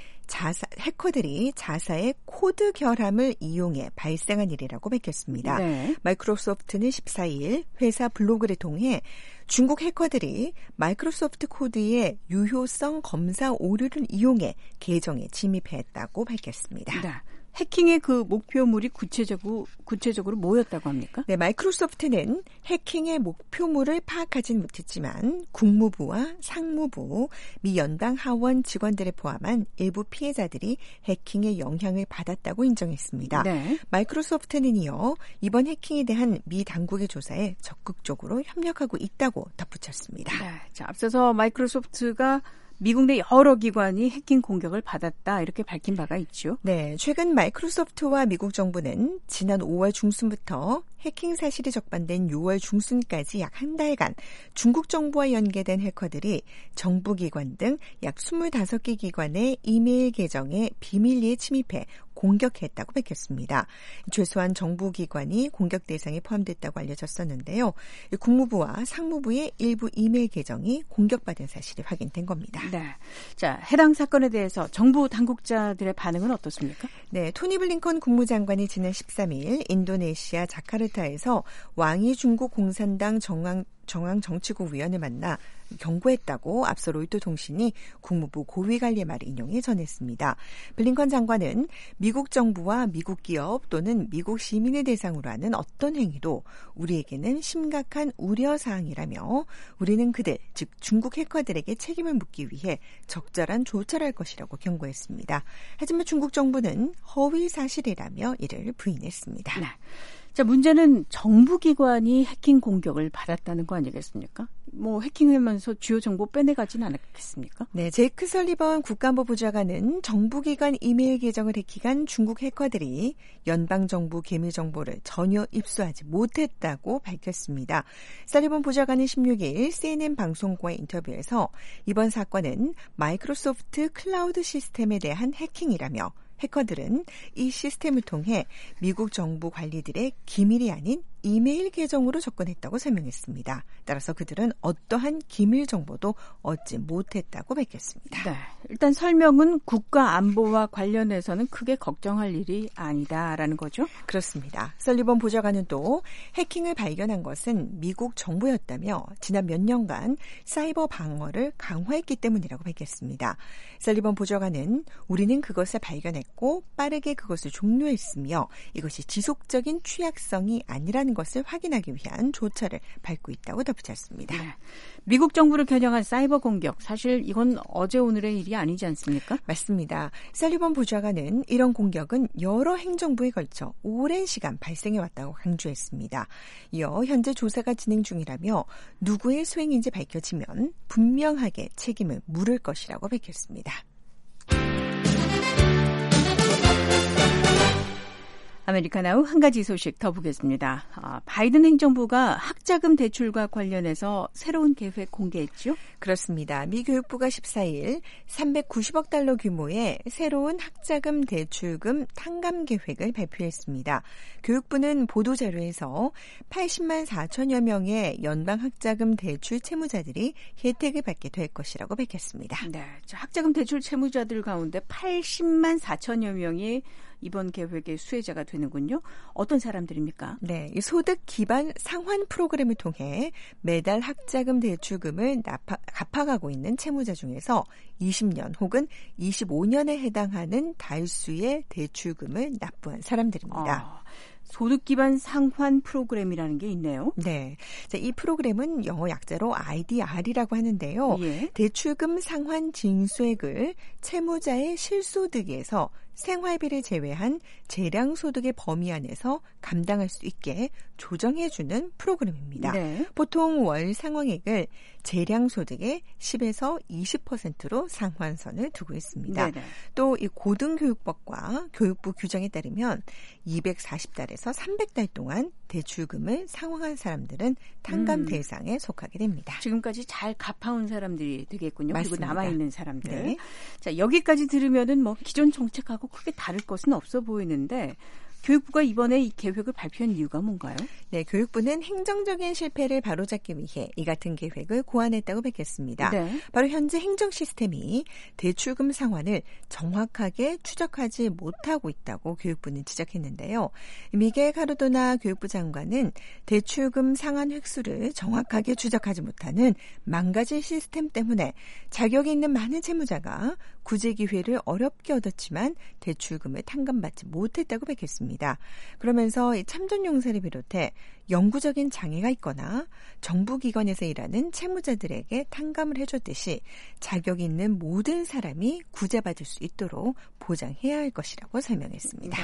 자사의 코드 결함을 이용해 발생한 일이라고 밝혔습니다. 네. 마이크로소프트는 14일 회사 블로그를 통해 중국 해커들이 마이크로소프트 코드의 유효성 검사 오류를 이용해 계정에 침입했다고 밝혔습니다. 네. 해킹의 그 목표물이 구체적으로 뭐였다고 합니까? 네, 마이크로소프트는 해킹의 목표물을 파악하진 못했지만 국무부와 상무부, 미 연방 하원 직원들을 포함한 일부 피해자들이 해킹의 영향을 받았다고 인정했습니다. 네. 마이크로소프트는 이어 이번 해킹에 대한 미 당국의 조사에 적극적으로 협력하고 있다고 덧붙였습니다. 네, 자, 앞서서 마이크로소프트가 미국 내 여러 기관이 해킹 공격을 받았다 이렇게 밝힌 바가 있죠. 네, 최근 마이크로소프트와 미국 정부는 지난 5월 중순부터 해킹 사실이 적발된 6월 중순까지 약 한 달간 중국 정부와 연계된 해커들이 정부기관 등 약 25개 기관의 이메일 계정에 비밀리에 침입해 공격했다고 밝혔습니다. 최소한 정부기관이 공격 대상에 포함됐다고 알려졌었는데요. 국무부와 상무부의 일부 이메일 계정이 공격받은 사실이 확인된 겁니다. 네. 자, 해당 사건에 대해서 정부 당국자들의 반응은 어떻습니까? 네, 토니 블링컨 국무장관이 지난 13일 인도네시아 자카르타에서 왕이 중국 공산당 중앙정치국 위원을 만나 경고했다고 앞서 로이터 통신이 국무부 고위관리의 말을 인용해 전했습니다. 블링컨 장관은 미국 정부와 미국 기업 또는 미국 시민을 대상으로 하는 어떤 행위도 우리에게는 심각한 우려사항이라며 우리는 그들, 즉 중국 해커들에게 책임을 묻기 위해 적절한 조처를 할 것이라고 경고했습니다. 하지만 중국 정부는 허위 사실이라며 이를 부인했습니다. 네. 자, 문제는 정부기관이 해킹 공격을 받았다는 거 아니겠습니까? 뭐 해킹하면서 주요 정보 빼내가지는 않았겠습니까? 네, 제이크 설리번 국가안보 보좌관은 정부기관 이메일 계정을 해킹한 중국 해커들이 연방정부 기밀 정보를 전혀 입수하지 못했다고 밝혔습니다. 설리번 보좌관은 16일 CNN 방송과의 인터뷰에서 이번 사건은 마이크로소프트 클라우드 시스템에 대한 해킹이라며 해커들은 이 시스템을 통해 미국 정부 관리들의 기밀이 아닌 이메일 계정으로 접근했다고 설명했습니다. 따라서 그들은 어떠한 기밀 정보도 얻지 못했다고 밝혔습니다. 네, 일단 설명은 국가 안보와 관련해서는 크게 걱정할 일이 아니다라는 거죠? 그렇습니다. 설리번 보좌관은 또 해킹을 발견한 것은 미국 정부였다며 지난 몇 년간 사이버 방어를 강화했기 때문이라고 밝혔습니다. 설리번 보좌관은 우리는 그것을 발견했고 빠르게 그것을 종료했으며 이것이 지속적인 취약성이 아니라는 것을 확인하기 위한 조처를 밟고 있다고 덧붙였습니다. 네. 미국 정부를 겨냥한 사이버 공격, 사실 이건 어제 오늘의 일이 아니지 않습니까? 맞습니다. 설리번 보좌관은 이런 공격은 여러 행정부에 걸쳐 오랜 시간 발생해왔다고 강조했습니다. 이어 현재 조사가 진행 중이라며 누구의 수행인지 밝혀지면 분명하게 책임을 물을 것이라고 밝혔습니다. 아메리카나우 한 가지 소식 더 보겠습니다. 바이든 행정부가 학자금 대출과 관련해서 새로운 계획 공개했죠? 그렇습니다. 미 교육부가 14일 390억 달러 규모의 새로운 학자금 대출금 탕감 계획을 발표했습니다. 교육부는 보도자료에서 80만 4천여 명의 연방 학자금 대출 채무자들이 혜택을 받게 될 것이라고 밝혔습니다. 네, 학자금 대출 채무자들 가운데 80만 4천여 명이 이번 계획의 수혜자가 되는군요. 어떤 사람들입니까? 네, 이 소득 기반 상환 프로그램을 통해 매달 학자금 대출금을 갚아가고 있는 채무자 중에서 20년 혹은 25년에 해당하는 달수의 대출금을 납부한 사람들입니다. 소득 기반 상환 프로그램이라는 게 있네요. 네. 자, 이 프로그램은 영어 약자로 IDR이라고 하는데요. 예. 대출금 상환 징수액을 채무자의 실소득에서 생활비를 제외한 재량소득의 범위 안에서 감당할 수 있게 조정해주는 프로그램입니다. 네. 보통 월 상환액을 재량소득의 10에서 20%로 상한선을 두고 있습니다. 또 이 고등교육법과 교육부 규정에 따르면 240달에서 300달 동안 대출금을 상환한 사람들은 탕감 대상에 속하게 됩니다. 지금까지 잘 갚아온 사람들이 되겠군요. 맞습니다. 그리고 남아있는 사람들. 네. 자, 여기까지 들으면은 뭐 기존 정책하고 크게 다를 것은 없어 보이는데 교육부가 이번에 이 계획을 발표한 이유가 뭔가요? 네, 교육부는 행정적인 실패를 바로잡기 위해 이 같은 계획을 고안했다고 밝혔습니다. 네. 바로 현재 행정 시스템이 대출금 상환을 정확하게 추적하지 못하고 있다고 교육부는 지적했는데요. 미겔 카르도나 교육부 장관은 대출금 상환 획수를 정확하게 추적하지 못하는 망가진 시스템 때문에 자격이 있는 많은 채무자가 구제 기회를 어렵게 얻었지만 대출금을 탕감받지 못했다고 밝혔습니다. 그러면서 이 참전용사를 비롯해 영구적인 장애가 있거나 정부기관에서 일하는 채무자들에게 탕감을 해줬듯이 자격이 있는 모든 사람이 구제받을 수 있도록 보장해야 할 것이라고 설명했습니다. 네.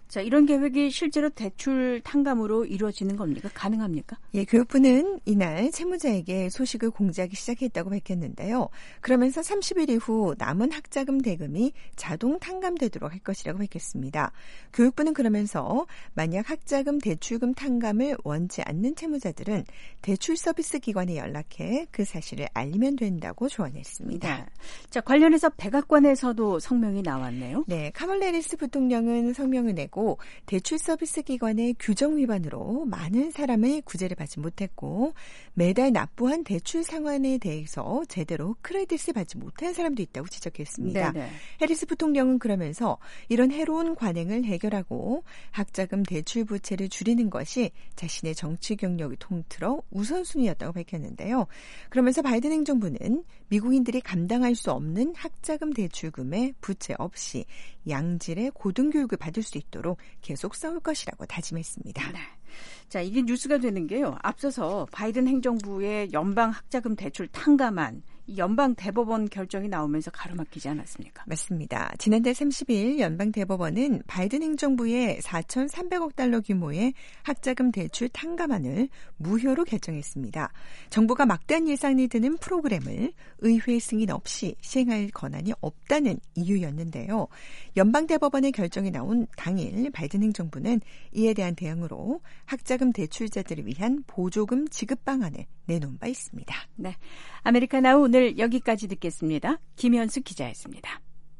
자, 이런 계획이 실제로 대출 탕감으로 이루어지는 겁니까? 가능합니까? 예, 교육부는 이날 채무자에게 소식을 공지하기 시작했다고 밝혔는데요. 그러면서 30일 이후 남은 학자금 대금이 자동 탕감되도록 할 것이라고 밝혔습니다. 교육부는 그러면서 만약 학자금 대출금 탕감을 원치 않는 채무자들은 대출 서비스 기관에 연락해 그 사실을 알리면 된다고 조언했습니다. 네. 자, 관련해서 백악관에서도 성명이 나왔네요. 네, 카멀라 해리스 부통령은 성명을 내고 대출 서비스 기관의 규정 위반으로 많은 사람의 구제를 받지 못했고 매달 납부한 대출 상환에 대해서 제대로 크레딧을 받지 못한 사람도 있다고 지적했습니다. 네네. 해리스 부통령은 그러면서 이런 해로운 관행을 해결하고 학자금 대출 부채를 줄이는 것이 자신의 정치 경력을 통틀어 우선순위였다고 밝혔는데요. 그러면서 바이든 행정부는 미국인들이 감당할 수 없는 학자금 대출금의 부채 없이 양질의 고등교육을 받을 수 있도록 계속 싸울 것이라고 다짐했습니다. 네. 자, 이게 뉴스가 되는 게요. 앞서서 바이든 행정부의 연방 학자금 대출 탕감안 이 연방 대법원 결정이 나오면서 가로막히지 않았습니까? 맞습니다. 지난달 30일 연방 대법원은 바이든 행정부의 4,300억 달러 규모의 학자금 대출 탕감안을 무효로 결정했습니다. 정부가 막대한 예산이 드는 프로그램을 의회 승인 없이 시행할 권한이 없다는 이유였는데요. 연방 대법원의 결정이 나온 당일 바이든 행정부는 이에 대한 대응으로 학자금 대출자들을 위한 보조금 지급 방안을 내놓은 바 있습니다. 네, 아메리카나우 오늘 여기까지 듣겠습니다. 김현수 기자였습니다.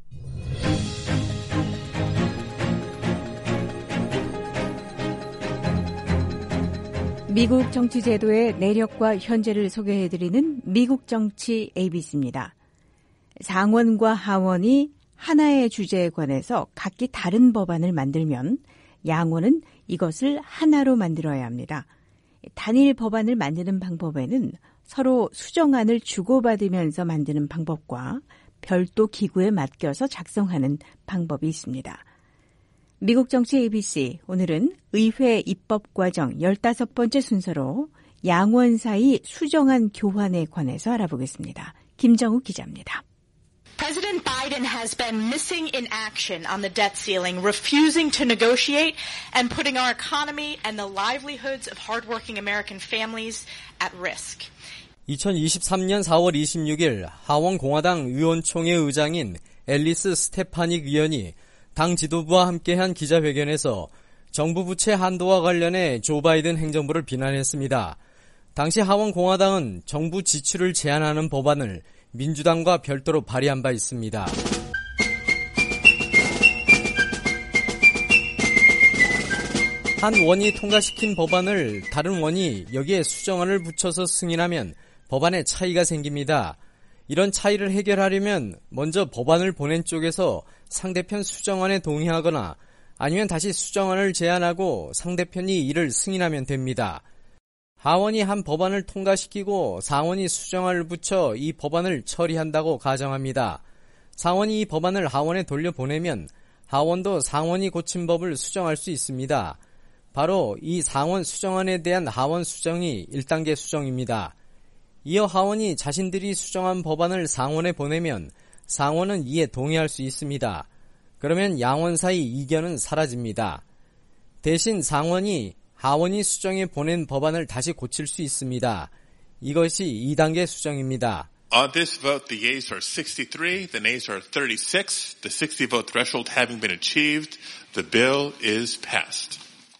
미국 정치 제도의 내력과 현재를 소개해드리는 미국 정치 ABC입니다. 상원과 하원이 하나의 주제에 관해서 각기 다른 법안을 만들면 양원은 이것을 하나로 만들어야 합니다. 단일 법안을 만드는 방법에는 서로 수정안을 주고받으면서 만드는 방법과 별도 기구에 맡겨서 작성하는 방법이 있습니다. 미국 정치 ABC, 오늘은 의회 입법 과정 15번째 순서로 양원 사이 수정안 교환에 관해서 알아보겠습니다. 김정우 기자입니다. President Biden has been missing in action on the debt ceiling, refusing to negotiate and putting our economy and the livelihoods of hardworking American families at risk. 2023년 4월 26일 하원 공화당 의원총회 의장인 앨리스 스테파닉 의원이 당 지도부와 함께한 기자회견에서 정부 부채 한도와 관련해 조 바이든 행정부를 비난했습니다. 당시 하원 공화당은 정부 지출을 제한하는 법안을 민주당과 별도로 발의한 바 있습니다. 한 원이 통과시킨 법안을 다른 원이 여기에 수정안을 붙여서 승인하면 법안에 차이가 생깁니다. 이런 차이를 해결하려면 먼저 법안을 보낸 쪽에서 상대편 수정안에 동의하거나 아니면 다시 수정안을 제안하고 상대편이 이를 승인하면 됩니다. 하원이 한 법안을 통과시키고 상원이 수정안을 붙여 이 법안을 처리한다고 가정합니다. 상원이 이 법안을 하원에 돌려보내면 하원도 상원이 고친 법을 수정할 수 있습니다. 바로 이 상원 수정안에 대한 하원 수정이 1단계 수정입니다. 이어 하원이 자신들이 수정한 법안을 상원에 보내면 상원은 이에 동의할 수 있습니다. 그러면 양원 사이 이견은 사라집니다. 대신 상원이 하원이 수정해 보낸 법안을 다시 고칠 수 있습니다. 이것이 2단계 수정입니다. On this vote, the yeas are 63, the nays are 36. The 60-vote threshold having been achieved, the bill is passed.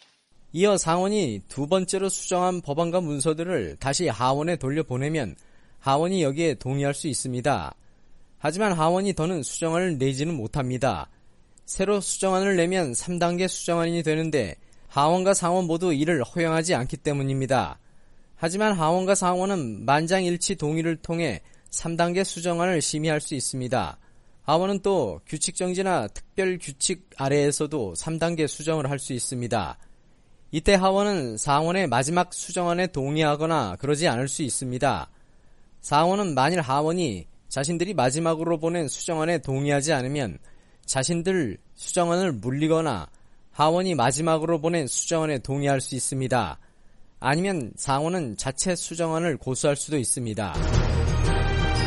이어 상원이 두 번째로 수정한 법안과 문서들을 다시 하원에 돌려보내면 하원이 여기에 동의할 수 있습니다. 하지만 하원이 더는 수정안을 내지는 못합니다. 새로 수정안을 내면 3단계 수정안이 되는데 하원과 상원 모두 이를 허용하지 않기 때문입니다. 하지만 하원과 상원은 만장일치 동의를 통해 3단계 수정안을 심의할 수 있습니다. 하원은 또 규칙정지나 특별규칙 아래에서도 3단계 수정을 할 수 있습니다. 이때 하원은 상원의 마지막 수정안에 동의하거나 그러지 않을 수 있습니다. 상원은 만일 하원이 자신들이 마지막으로 보낸 수정안에 동의하지 않으면 자신들 수정안을 물리거나 하원이 마지막으로 보낸 수정안에 동의할 수 있습니다. 아니면 상원은 자체 수정안을 고수할 수도 있습니다.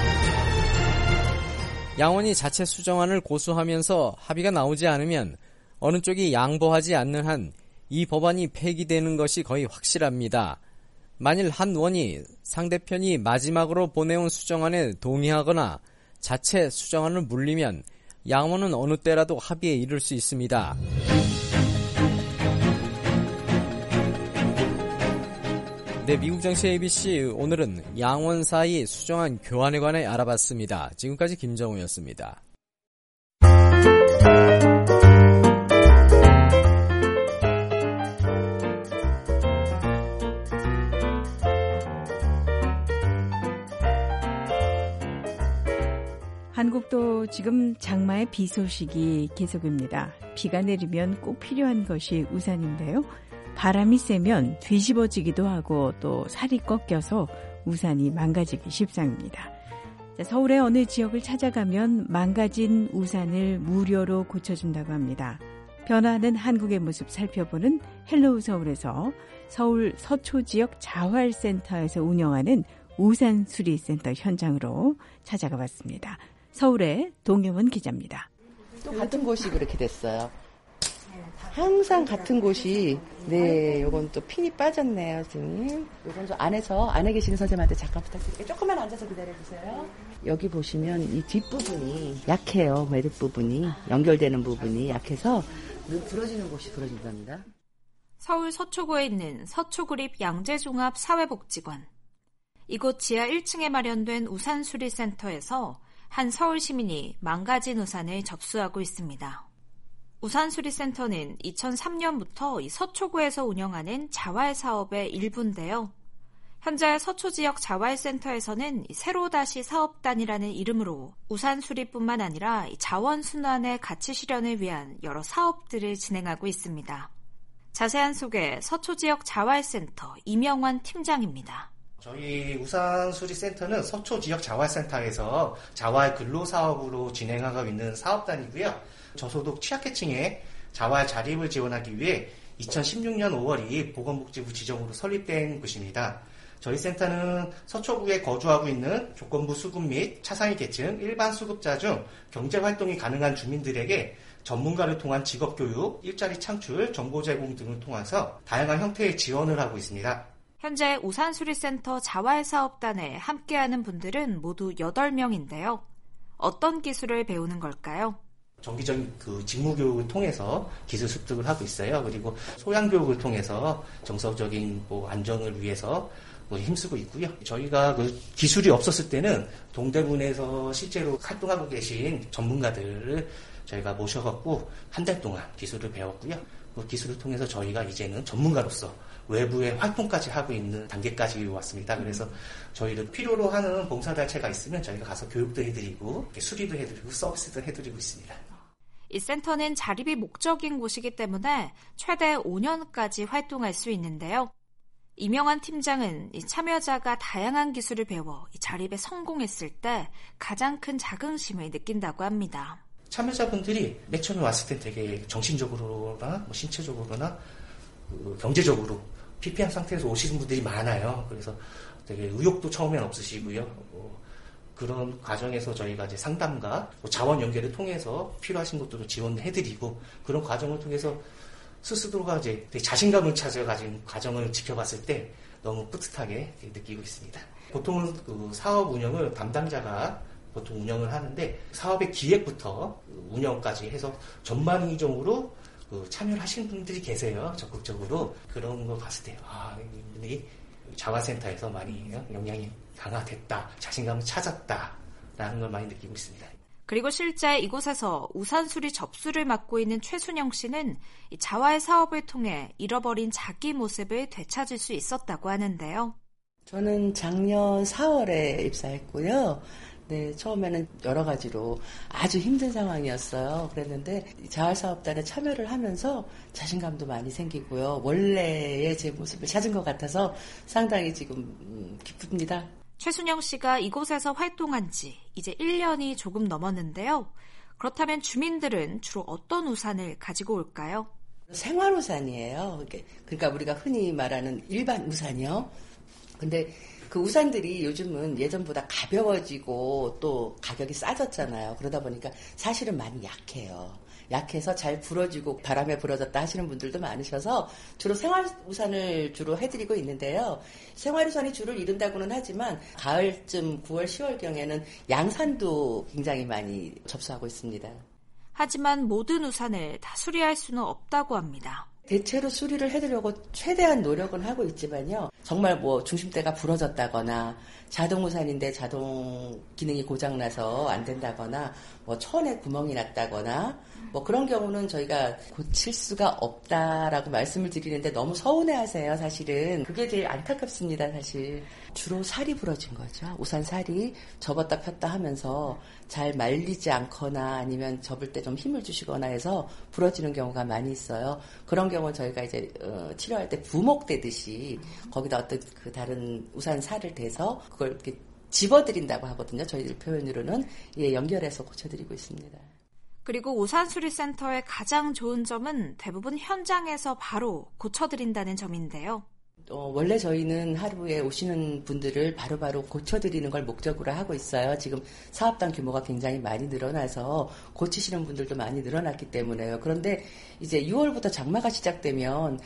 양원이 자체 수정안을 고수하면서 합의가 나오지 않으면 어느 쪽이 양보하지 않는 한 이 법안이 폐기되는 것이 거의 확실합니다. 만일 한 원이 상대편이 마지막으로 보내온 수정안에 동의하거나 자체 수정안을 물리면 양원은 어느 때라도 합의에 이를 수 있습니다. 네, 미국 정치 ABC 오늘은 양원 사이 수정안 교환에 관해 알아봤습니다. 지금까지 김정우였습니다. 한국도 지금 장마의 비 소식이 계속입니다. 비가 내리면 꼭 필요한 것이 우산인데요. 바람이 세면 뒤집어지기도 하고 또 살이 꺾여서 우산이 망가지기 십상입니다. 서울의 어느 지역을 찾아가면 망가진 우산을 무료로 고쳐준다고 합니다. 변화하는 한국의 모습 살펴보는 헬로우 서울에서 서울 서초 지역 자활센터에서 운영하는 우산 수리센터 현장으로 찾아가 봤습니다. 서울의 동영은 기자입니다. 또 같은 곳이 그렇게 됐어요. 항상 같은 곳이. 네, 요건 또 핀이 빠졌네요, 선생님. 요건 저 안에 계시는 선생님한테 잠깐 부탁드릴게요. 조금만 앉아서 기다려주세요. 여기 보시면 이 뒷부분이 약해요. 매듭 부분이. 연결되는 부분이 약해서 부러지는 곳이 부러진답니다. 서울 서초구에 있는 서초구립 양재종합 사회복지관. 이곳 지하 1층에 마련된 우산수리센터에서 한 서울 시민이 망가진 우산을 접수하고 있습니다. 우산수리센터는 2003년부터 이 서초구에서 운영하는 자활 사업의 일부인데요. 현재 서초 지역 자활센터에서는 새로 다시 사업단이라는 이름으로 우산수리뿐만 아니라 자원순환의 가치 실현을 위한 여러 사업들을 진행하고 있습니다. 자세한 소개 서초 지역 자활센터 이명환 팀장입니다. 저희 우산수리센터는 서초 지역 자활센터에서 자활 근로사업으로 진행하고 있는 사업단이고요. 저소득 취약계층의 자활 자립을 지원하기 위해 2016년 5월이 보건복지부 지정으로 설립된 곳입니다. 저희 센터는 서초구에 거주하고 있는 조건부 수급 및 차상위 계층, 일반 수급자 중 경제활동이 가능한 주민들에게 전문가를 통한 직업교육, 일자리 창출, 정보 제공 등을 통해서 다양한 형태의 지원을 하고 있습니다. 현재 우산수리센터 자활사업단에 함께하는 분들은 모두 8명인데요. 어떤 기술을 배우는 걸까요? 정기적인 직무교육을 통해서 기술 습득을 하고 있어요. 그리고 소양교육을 통해서 정서적인 안정을 위해서 힘쓰고 있고요. 저희가 기술이 없었을 때는 동대문에서 실제로 활동하고 계신 전문가들을 저희가 모셔갖고 한 달 동안 기술을 배웠고요. 그 기술을 통해서 저희가 이제는 전문가로서 외부의 활동까지 하고 있는 단계까지 왔습니다. 그래서 저희를 필요로 하는 봉사단체가 있으면 저희가 가서 교육도 해드리고 수리도 해드리고 서비스도 해드리고 있습니다. 이 센터는 자립이 목적인 곳이기 때문에 최대 5년까지 활동할 수 있는데요. 이명환 팀장은 이 참여자가 다양한 기술을 배워 이 자립에 성공했을 때 가장 큰 자긍심을 느낀다고 합니다. 참여자분들이 맨 처음에 왔을 때 되게 정신적으로나 신체적으로나 경제적으로 피폐한 상태에서 오시는 분들이 많아요. 그래서 되게 의욕도 처음엔 없으시고요. 그런 과정에서 저희가 이제 상담과 자원 연계를 통해서 필요하신 것들을 지원해드리고 그런 과정을 통해서 스스로가 이제 되게 자신감을 찾아가진 과정을 지켜봤을 때 너무 뿌듯하게 느끼고 있습니다. 보통은 사업 운영을 담당자가 보통 운영을 하는데 사업의 기획부터 운영까지 해서 전반적으로 참여를 하시는 분들이 계세요. 적극적으로. 그런 거 봤을 때 이분이 자활센터에서 많이 영향이 강화됐다. 자신감을 찾았다라는 걸 많이 느끼고 있습니다. 그리고 실제 이곳에서 우산수리 접수를 맡고 있는 최순영 씨는 이 자활 사업을 통해 잃어버린 자기 모습을 되찾을 수 있었다고 하는데요. 저는 작년 4월에 입사했고요. 네, 처음에는 여러 가지로 아주 힘든 상황이었어요. 그랬는데 자활사업단에 참여를 하면서 자신감도 많이 생기고요. 원래의 제 모습을 찾은 것 같아서 상당히 지금 기쁩니다. 최순영 씨가 이곳에서 활동한 지 이제 1년이 조금 넘었는데요. 그렇다면 주민들은 주로 어떤 우산을 가지고 올까요? 생활 우산이에요. 그러니까 우리가 흔히 말하는 일반 우산이요. 근데 그 우산들이 요즘은 예전보다 가벼워지고 또 가격이 싸졌잖아요. 그러다 보니까 사실은 많이 약해요. 약해서 잘 불어지고 바람에 불어졌다 하시는 분들도 많으셔서 주로 생활우산을 주로 해드리고 있는데요. 생활우산이 줄을 이룬다고는 하지만 가을쯤 9월, 10월경에는 양산도 굉장히 많이 접수하고 있습니다. 하지만 모든 우산을 다 수리할 수는 없다고 합니다. 대체로 수리를 해드리려고 최대한 노력은 하고 있지만요. 정말 뭐 중심대가 부러졌다거나 자동우산인데 자동 기능이 고장나서 안 된다거나 뭐 천에 구멍이 났다거나 뭐 그런 경우는 저희가 고칠 수가 없다라고 말씀을 드리는데 너무 서운해하세요. 사실은 그게 제일 안타깝습니다. 사실 주로 살이 부러진 거죠. 우산 살이 접었다 폈다 하면서 잘 말리지 않거나 아니면 접을 때 좀 힘을 주시거나 해서 부러지는 경우가 많이 있어요. 그런 경우는 저희가 이제 치료할 때 부목되듯이 거기다 어떤 그 다른 우산 살을 대서 그걸 이렇게 집어드린다고 하거든요. 저희들 표현으로는 연결해서 고쳐드리고 있습니다. 그리고 우산수리센터의 가장 좋은 점은 대부분 현장에서 바로 고쳐드린다는 점인데요. 원래 저희는 하루에 오시는 분들을 바로바로 고쳐드리는 걸 목적으로 하고 있어요. 지금 사업당 규모가 굉장히 많이 늘어나서 고치시는 분들도 많이 늘어났기 때문에요. 그런데 이제 6월부터 장마가 시작되면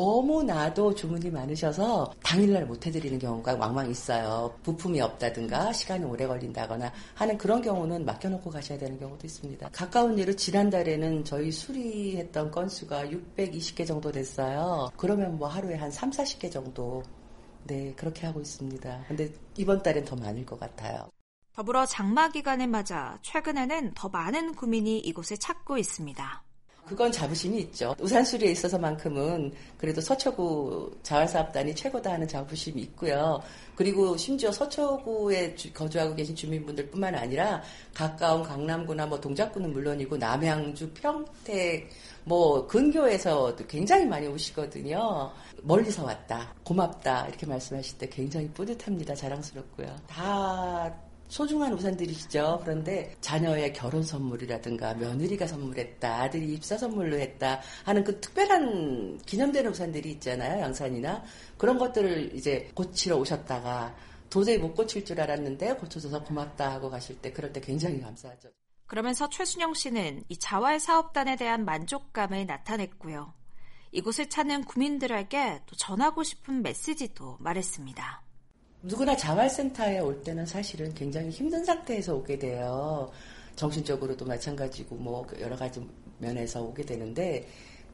너무나도 주문이 많으셔서 당일날 못 해드리는 경우가 왕왕 있어요. 부품이 없다든가 시간이 오래 걸린다거나 하는 그런 경우는 맡겨놓고 가셔야 되는 경우도 있습니다. 가까운 예로 지난달에는 저희 수리했던 건수가 620개 정도 됐어요. 그러면 뭐 하루에 한 3, 40개 정도 그렇게 하고 있습니다. 근데 이번 달엔 더 많을 것 같아요. 더불어 장마 기간을 맞아 최근에는 더 많은 구민이 이곳을 찾고 있습니다. 그건 자부심이 있죠. 우산 수리에 있어서만큼은 그래도 서초구 자활사업단이 최고다 하는 자부심이 있고요. 그리고 심지어 서초구에 거주하고 계신 주민분들 뿐만 아니라 가까운 강남구나 뭐 동작구는 물론이고 남양주, 평택, 뭐 근교에서도 굉장히 많이 오시거든요. 멀리서 왔다, 고맙다 이렇게 말씀하실 때 굉장히 뿌듯합니다. 자랑스럽고요. 다 소중한 우산들이시죠. 그런데 자녀의 결혼 선물이라든가 며느리가 선물했다, 아들이 입사 선물로 했다 하는 그 특별한 기념되는 우산들이 있잖아요. 양산이나 그런 것들을 이제 고치러 오셨다가 도저히 못 고칠 줄 알았는데 고쳐줘서 고맙다 하고 가실 때 그럴 때 굉장히 감사하죠. 그러면서 최순영 씨는 이 자활사업단에 대한 만족감을 나타냈고요. 이곳을 찾는 구민들에게 또 전하고 싶은 메시지도 말했습니다. 누구나 자활센터에 올 때는 사실은 굉장히 힘든 상태에서 오게 돼요. 정신적으로도 마찬가지고 뭐 여러 가지 면에서 오게 되는데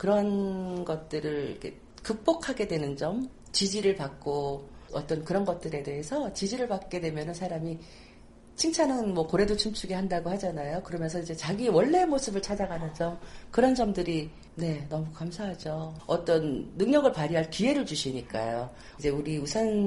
그런 것들을 이렇게 극복하게 되는 점, 지지를 받고 어떤 그런 것들에 대해서 지지를 받게 되면은 사람이 칭찬은 뭐 고래도 춤추게 한다고 하잖아요. 그러면서 이제 자기 원래의 모습을 찾아가는 점, 그런 점들이 너무 감사하죠. 어떤 능력을 발휘할 기회를 주시니까요. 이제 우리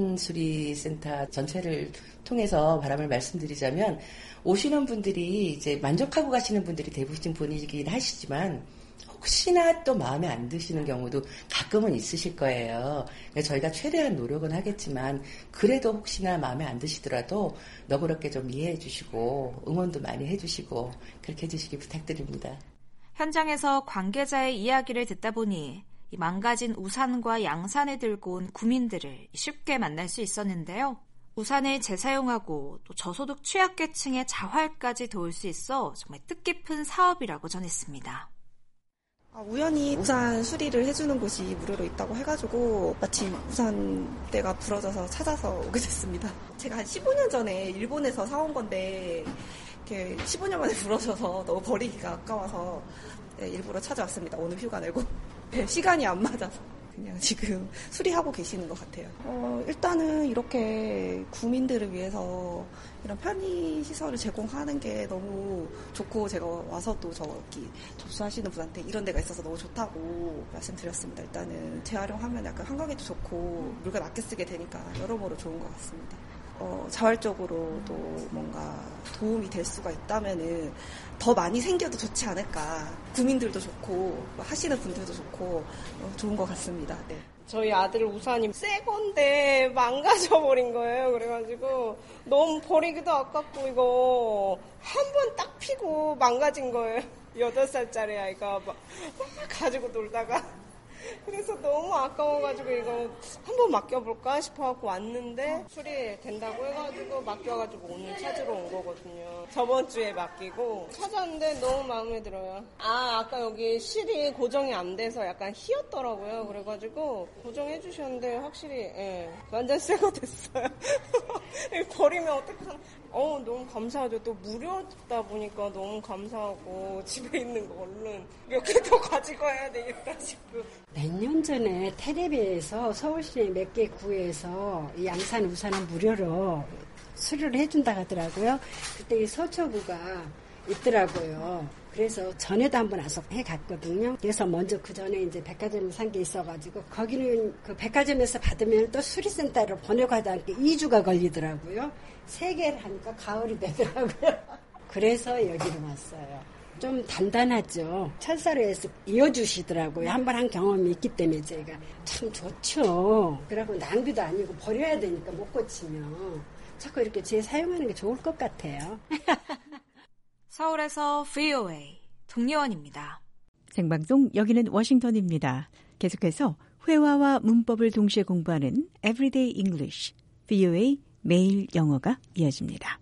우산수리센터 전체를 통해서 바람을 말씀드리자면 오시는 분들이 이제 만족하고 가시는 분들이 대부분 분이긴 하시지만 혹시나 또 마음에 안 드시는 경우도 가끔은 있으실 거예요. 저희가 최대한 노력은 하겠지만 그래도 혹시나 마음에 안 드시더라도 너그럽게 좀 이해해 주시고 응원도 많이 해주시고 그렇게 해주시기 부탁드립니다. 현장에서 관계자의 이야기를 듣다 보니 이 망가진 우산과 양산을 들고 온 구민들을 쉽게 만날 수 있었는데요. 우산을 재사용하고 또 저소득 취약계층의 자활까지 도울 수 있어 정말 뜻깊은 사업이라고 전했습니다. 우연히 우산 수리를 해주는 곳이 무료로 있다고 해가지고 마침 우산대가 부러져서 찾아서 오게 됐습니다. 제가 한 15년 전에 일본에서 사온 건데 이렇게 15년 만에 부러져서 너무 버리기가 아까워서 일부러 찾아왔습니다. 오늘 휴가 내고. 시간이 안 맞아서 그냥 지금 수리하고 계시는 것 같아요. 일단은 이렇게 구민들을 위해서 이런 편의시설을 제공하는 게 너무 좋고 제가 와서 또 저기 접수하시는 분한테 이런 데가 있어서 너무 좋다고 말씀드렸습니다. 일단은 재활용하면 약간 환경에도 좋고 물건 아껴 쓰게 되니까 여러모로 좋은 것 같습니다. 자활적으로도 뭔가 도움이 될 수가 있다면은 더 많이 생겨도 좋지 않을까. 구민들도 좋고 하시는 분들도 좋고 좋은 것 같습니다. 네. 저희 아들 우산이 새 건데 망가져버린 거예요. 그래가지고 너무 버리기도 아깝고 이거 한 번 딱 피고 망가진 거예요. 8살짜리 아이가 막 가지고 놀다가 그래서 너무 아까워가지고 이거 한번 맡겨볼까 싶어갖고 왔는데 수리된다고 해가지고 맡겨가지고 오늘 찾으러 온 거거든요. 저번 주에 맡기고 찾았는데 너무 마음에 들어요. 아까 여기 실이 고정이 안 돼서 약간 휘었더라고요. 그래가지고 고정해 주셨는데 확실히 완전 새거 됐어요. 버리면 어떡하나. 너무 감사하죠. 또 무료다 보니까 너무 감사하고 집에 있는 거 얼른 몇 개 더 가지고 와야 되겠다 싶고. 몇 년 전에 텔레비에서 서울시내 몇 개 구에서 이 양산 우산을 무료로 수료를 해준다 하더라고요. 그때 이 서초구가 있더라고요. 그래서 전에도 한번 와서 해갔거든요. 그래서 먼저 그 전에 이제 백화점에 산 게 있어가지고 거기는 그 백화점에서 받으면 또 수리센터로 보내고 하다 보니까 2주가 걸리더라고요. 3개를 하니까 가을이 되더라고요. 그래서 여기로 왔어요. 좀 단단하죠. 철사로에서 이어주시더라고요. 한번 한 경험이 있기 때문에 제가 참 좋죠. 그러고 낭비도 아니고 버려야 되니까 못 고치면 자꾸 이렇게 재사용하는 게 좋을 것 같아요. 서울에서 VOA 동예원입니다. 생방송 여기는 워싱턴입니다. 계속해서 회화와 문법을 동시에 공부하는 Everyday English, VOA 매일 영어가 이어집니다.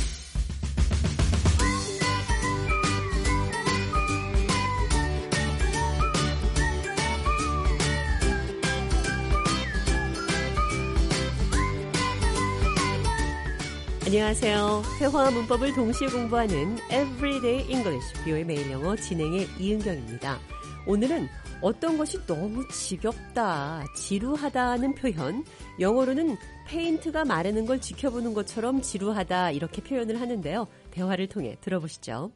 안녕하세요. 회화와 문법을 동시에 공부하는 Everyday English, VOA 매일 영어 진행의 이은경입니다. 오늘은 어떤 것이 너무 지겹다, 지루하다는 표현, 영어로는 페인트가 마르는 걸 지켜보는 것처럼 지루하다 이렇게 표현을 하는데요. 대화를 통해 들어보시죠.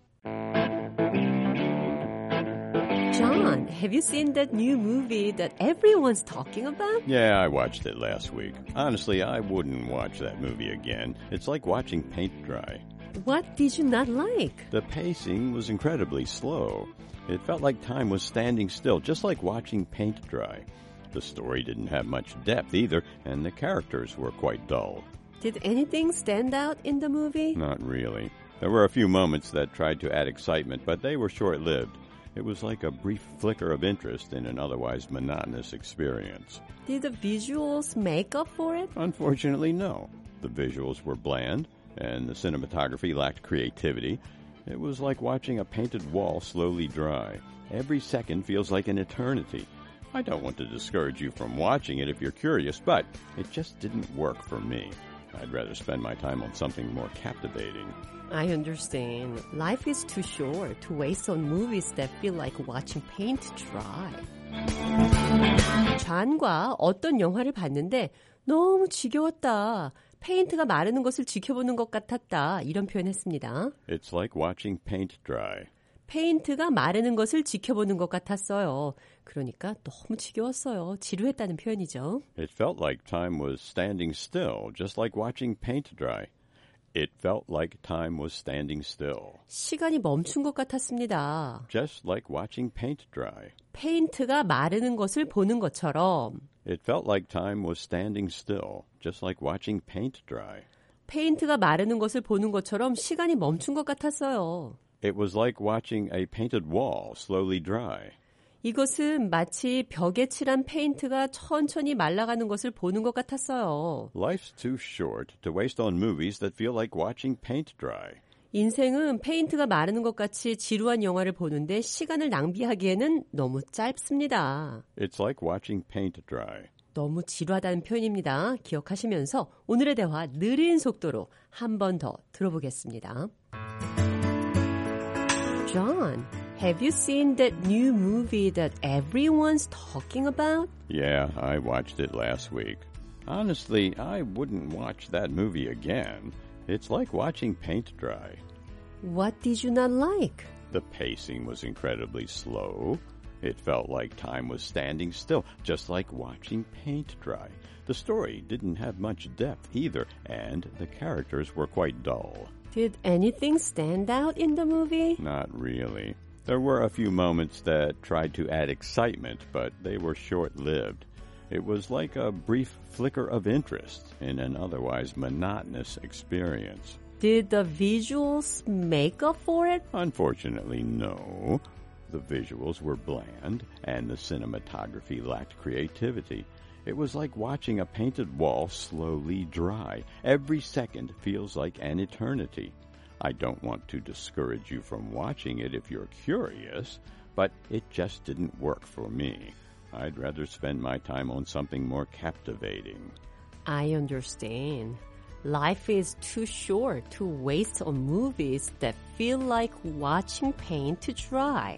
John, have you seen that new movie that everyone's talking about? Yeah, I watched it last week. Honestly, I wouldn't watch that movie again. It's like watching paint dry. What did you not like? The pacing was incredibly slow. It felt like time was standing still, just like watching paint dry. The story didn't have much depth either, and the characters were quite dull. Did anything stand out in the movie? Not really. There were a few moments that tried to add excitement, but they were short-lived. It was like a brief flicker of interest in an otherwise monotonous experience. Did the visuals make up for it? Unfortunately, no. The visuals were bland, and the cinematography lacked creativity. It was like watching a painted wall slowly dry. Every second feels like an eternity. I don't want to discourage you from watching it if you're curious, but it just didn't work for me. I'd rather spend my time on something more captivating. I understand. Life is too short to waste on movies that feel like watching paint dry. 존과 어떤 영화를 봤는데 너무 지겨웠다. 페인트가 마르는 것을 지켜보는 것 같았다. 이런 표현했습니다. It's like watching paint dry. 페인트가 마르는 것을 지켜보는 것 같았어요. 그러니까 너무 지겨웠어요. 지루했다는 표현이죠. It felt like time was standing still, just like watching paint dry. It felt like time was standing still. 시간이 멈춘 것 같았습니다. Just like watching paint dry. 페인트가 마르는 것을 보는 것처럼. It felt like time was standing still, just like watching paint dry. 페인트가 마르는 것을 보는 것처럼 시간이 멈춘 것 같았어요. It was like watching a painted wall slowly dry. 이것은 마치 벽에 칠한 페인트가 천천히 말라가는 것을 보는 것 같았어요. Life's too short to waste on movies that feel like watching paint dry. 인생은 페인트가 마르는 것 같이 지루한 영화를 보는데 시간을 낭비하기에는 너무 짧습니다. It's like watching paint dry. 너무 지루하다는 표현입니다. 기억하시면서 오늘의 대화 느린 속도로 한 번 더 들어보겠습니다. John, have you seen that new movie that everyone's talking about? Yeah, I watched it last week. Honestly, I wouldn't watch that movie again. It's like watching paint dry. What did you not like? The pacing was incredibly slow. It felt like time was standing still, just like watching paint dry. The story didn't have much depth either, and the characters were quite dull. Did anything stand out in the movie? Not really. There were a few moments that tried to add excitement, but they were short-lived. It was like a brief flicker of interest in an otherwise monotonous experience. Did the visuals make up for it? Unfortunately, no. The visuals were bland, and the cinematography lacked creativity. It was like watching a painted wall slowly dry. Every second feels like an eternity. I don't want to discourage you from watching it if you're curious, but it just didn't work for me. I'd rather spend my time on something more captivating. I understand. Life is too short to waste on movies that feel like watching paint dry.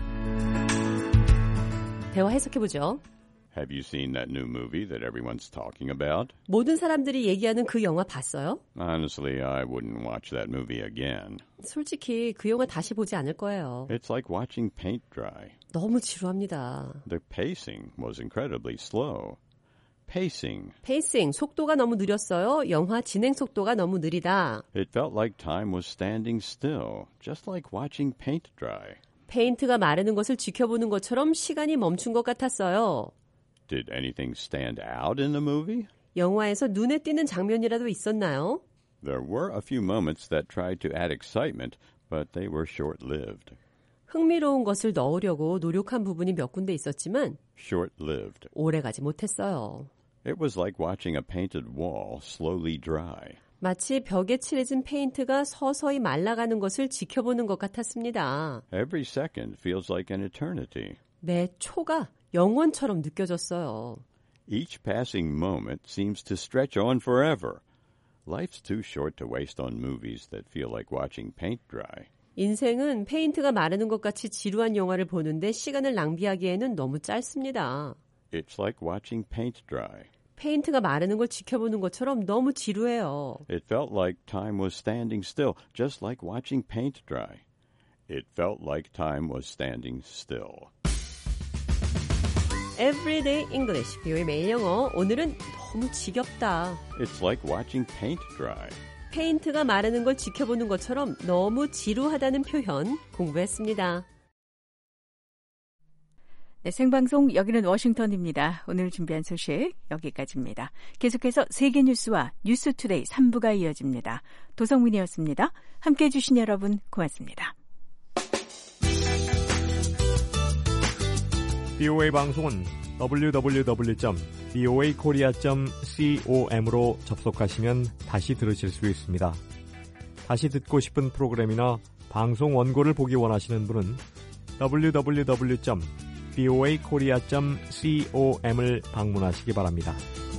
대화 해석해보죠. Have you seen that new movie that everyone's talking about? 모든 사람들이 얘기하는 그 영화 봤어요? Honestly, I wouldn't watch that movie again. 솔직히 그 영화 다시 보지 않을 거예요. It's like watching paint dry. 너무 지루합니다. The pacing was incredibly slow. Pacing. 페이싱, 속도가 너무 느렸어요. 영화 진행 속도가 너무 느리다. It felt like time was standing still, just like watching paint dry. 페인트가 마르는 것을 지켜보는 것처럼 시간이 멈춘 것 같았어요. Did anything stand out in the movie? 영화에서 눈에 띄는 장면이라도 있었나요? There were a few moments that tried to add excitement, but they were short-lived. 흥미로운 것을 넣으려고 노력한 부분이 몇 군데 있었지만 Short-lived. 오래가지 못했어요. It was like watching a painted wall slowly dry. 마치 벽에 칠해진 페인트가 서서히 말라가는 것을 지켜보는 것 같았습니다. Every second feels like an eternity. 매 초가 영원처럼 느껴졌어요. Each passing moment seems to stretch on forever. Life's too short to waste on movies that feel like watching paint dry. 인생은 페인트가 마르는 것 같이 지루한 영화를 보는데 시간을 낭비하기에는 너무 짧습니다. It's like watching paint dry. 페인트가 마르는 걸 지켜보는 것처럼 너무 지루해요. It felt like time was standing still, just like watching paint dry. It felt like time was standing still. Everyday English, 비오의 매일 영어. 오늘은 너무 지겹다. It's like watching paint dry. 페인트가 마르는 걸 지켜보는 것처럼 너무 지루하다는 표현 공부했습니다. 네, 생방송 여기는 워싱턴입니다. 오늘 준비한 소식 여기까지입니다. 계속해서 세계 뉴스와 뉴스투데이 3부가 이어집니다. 도성민이었습니다. 함께해 주신 여러분 고맙습니다. BOA 방송은 www.boakorea.com으로 접속하시면 다시 들으실 수 있습니다. 다시 듣고 싶은 프로그램이나 방송 원고를 보기 원하시는 분은 www.boakorea.com을 방문하시기 바랍니다.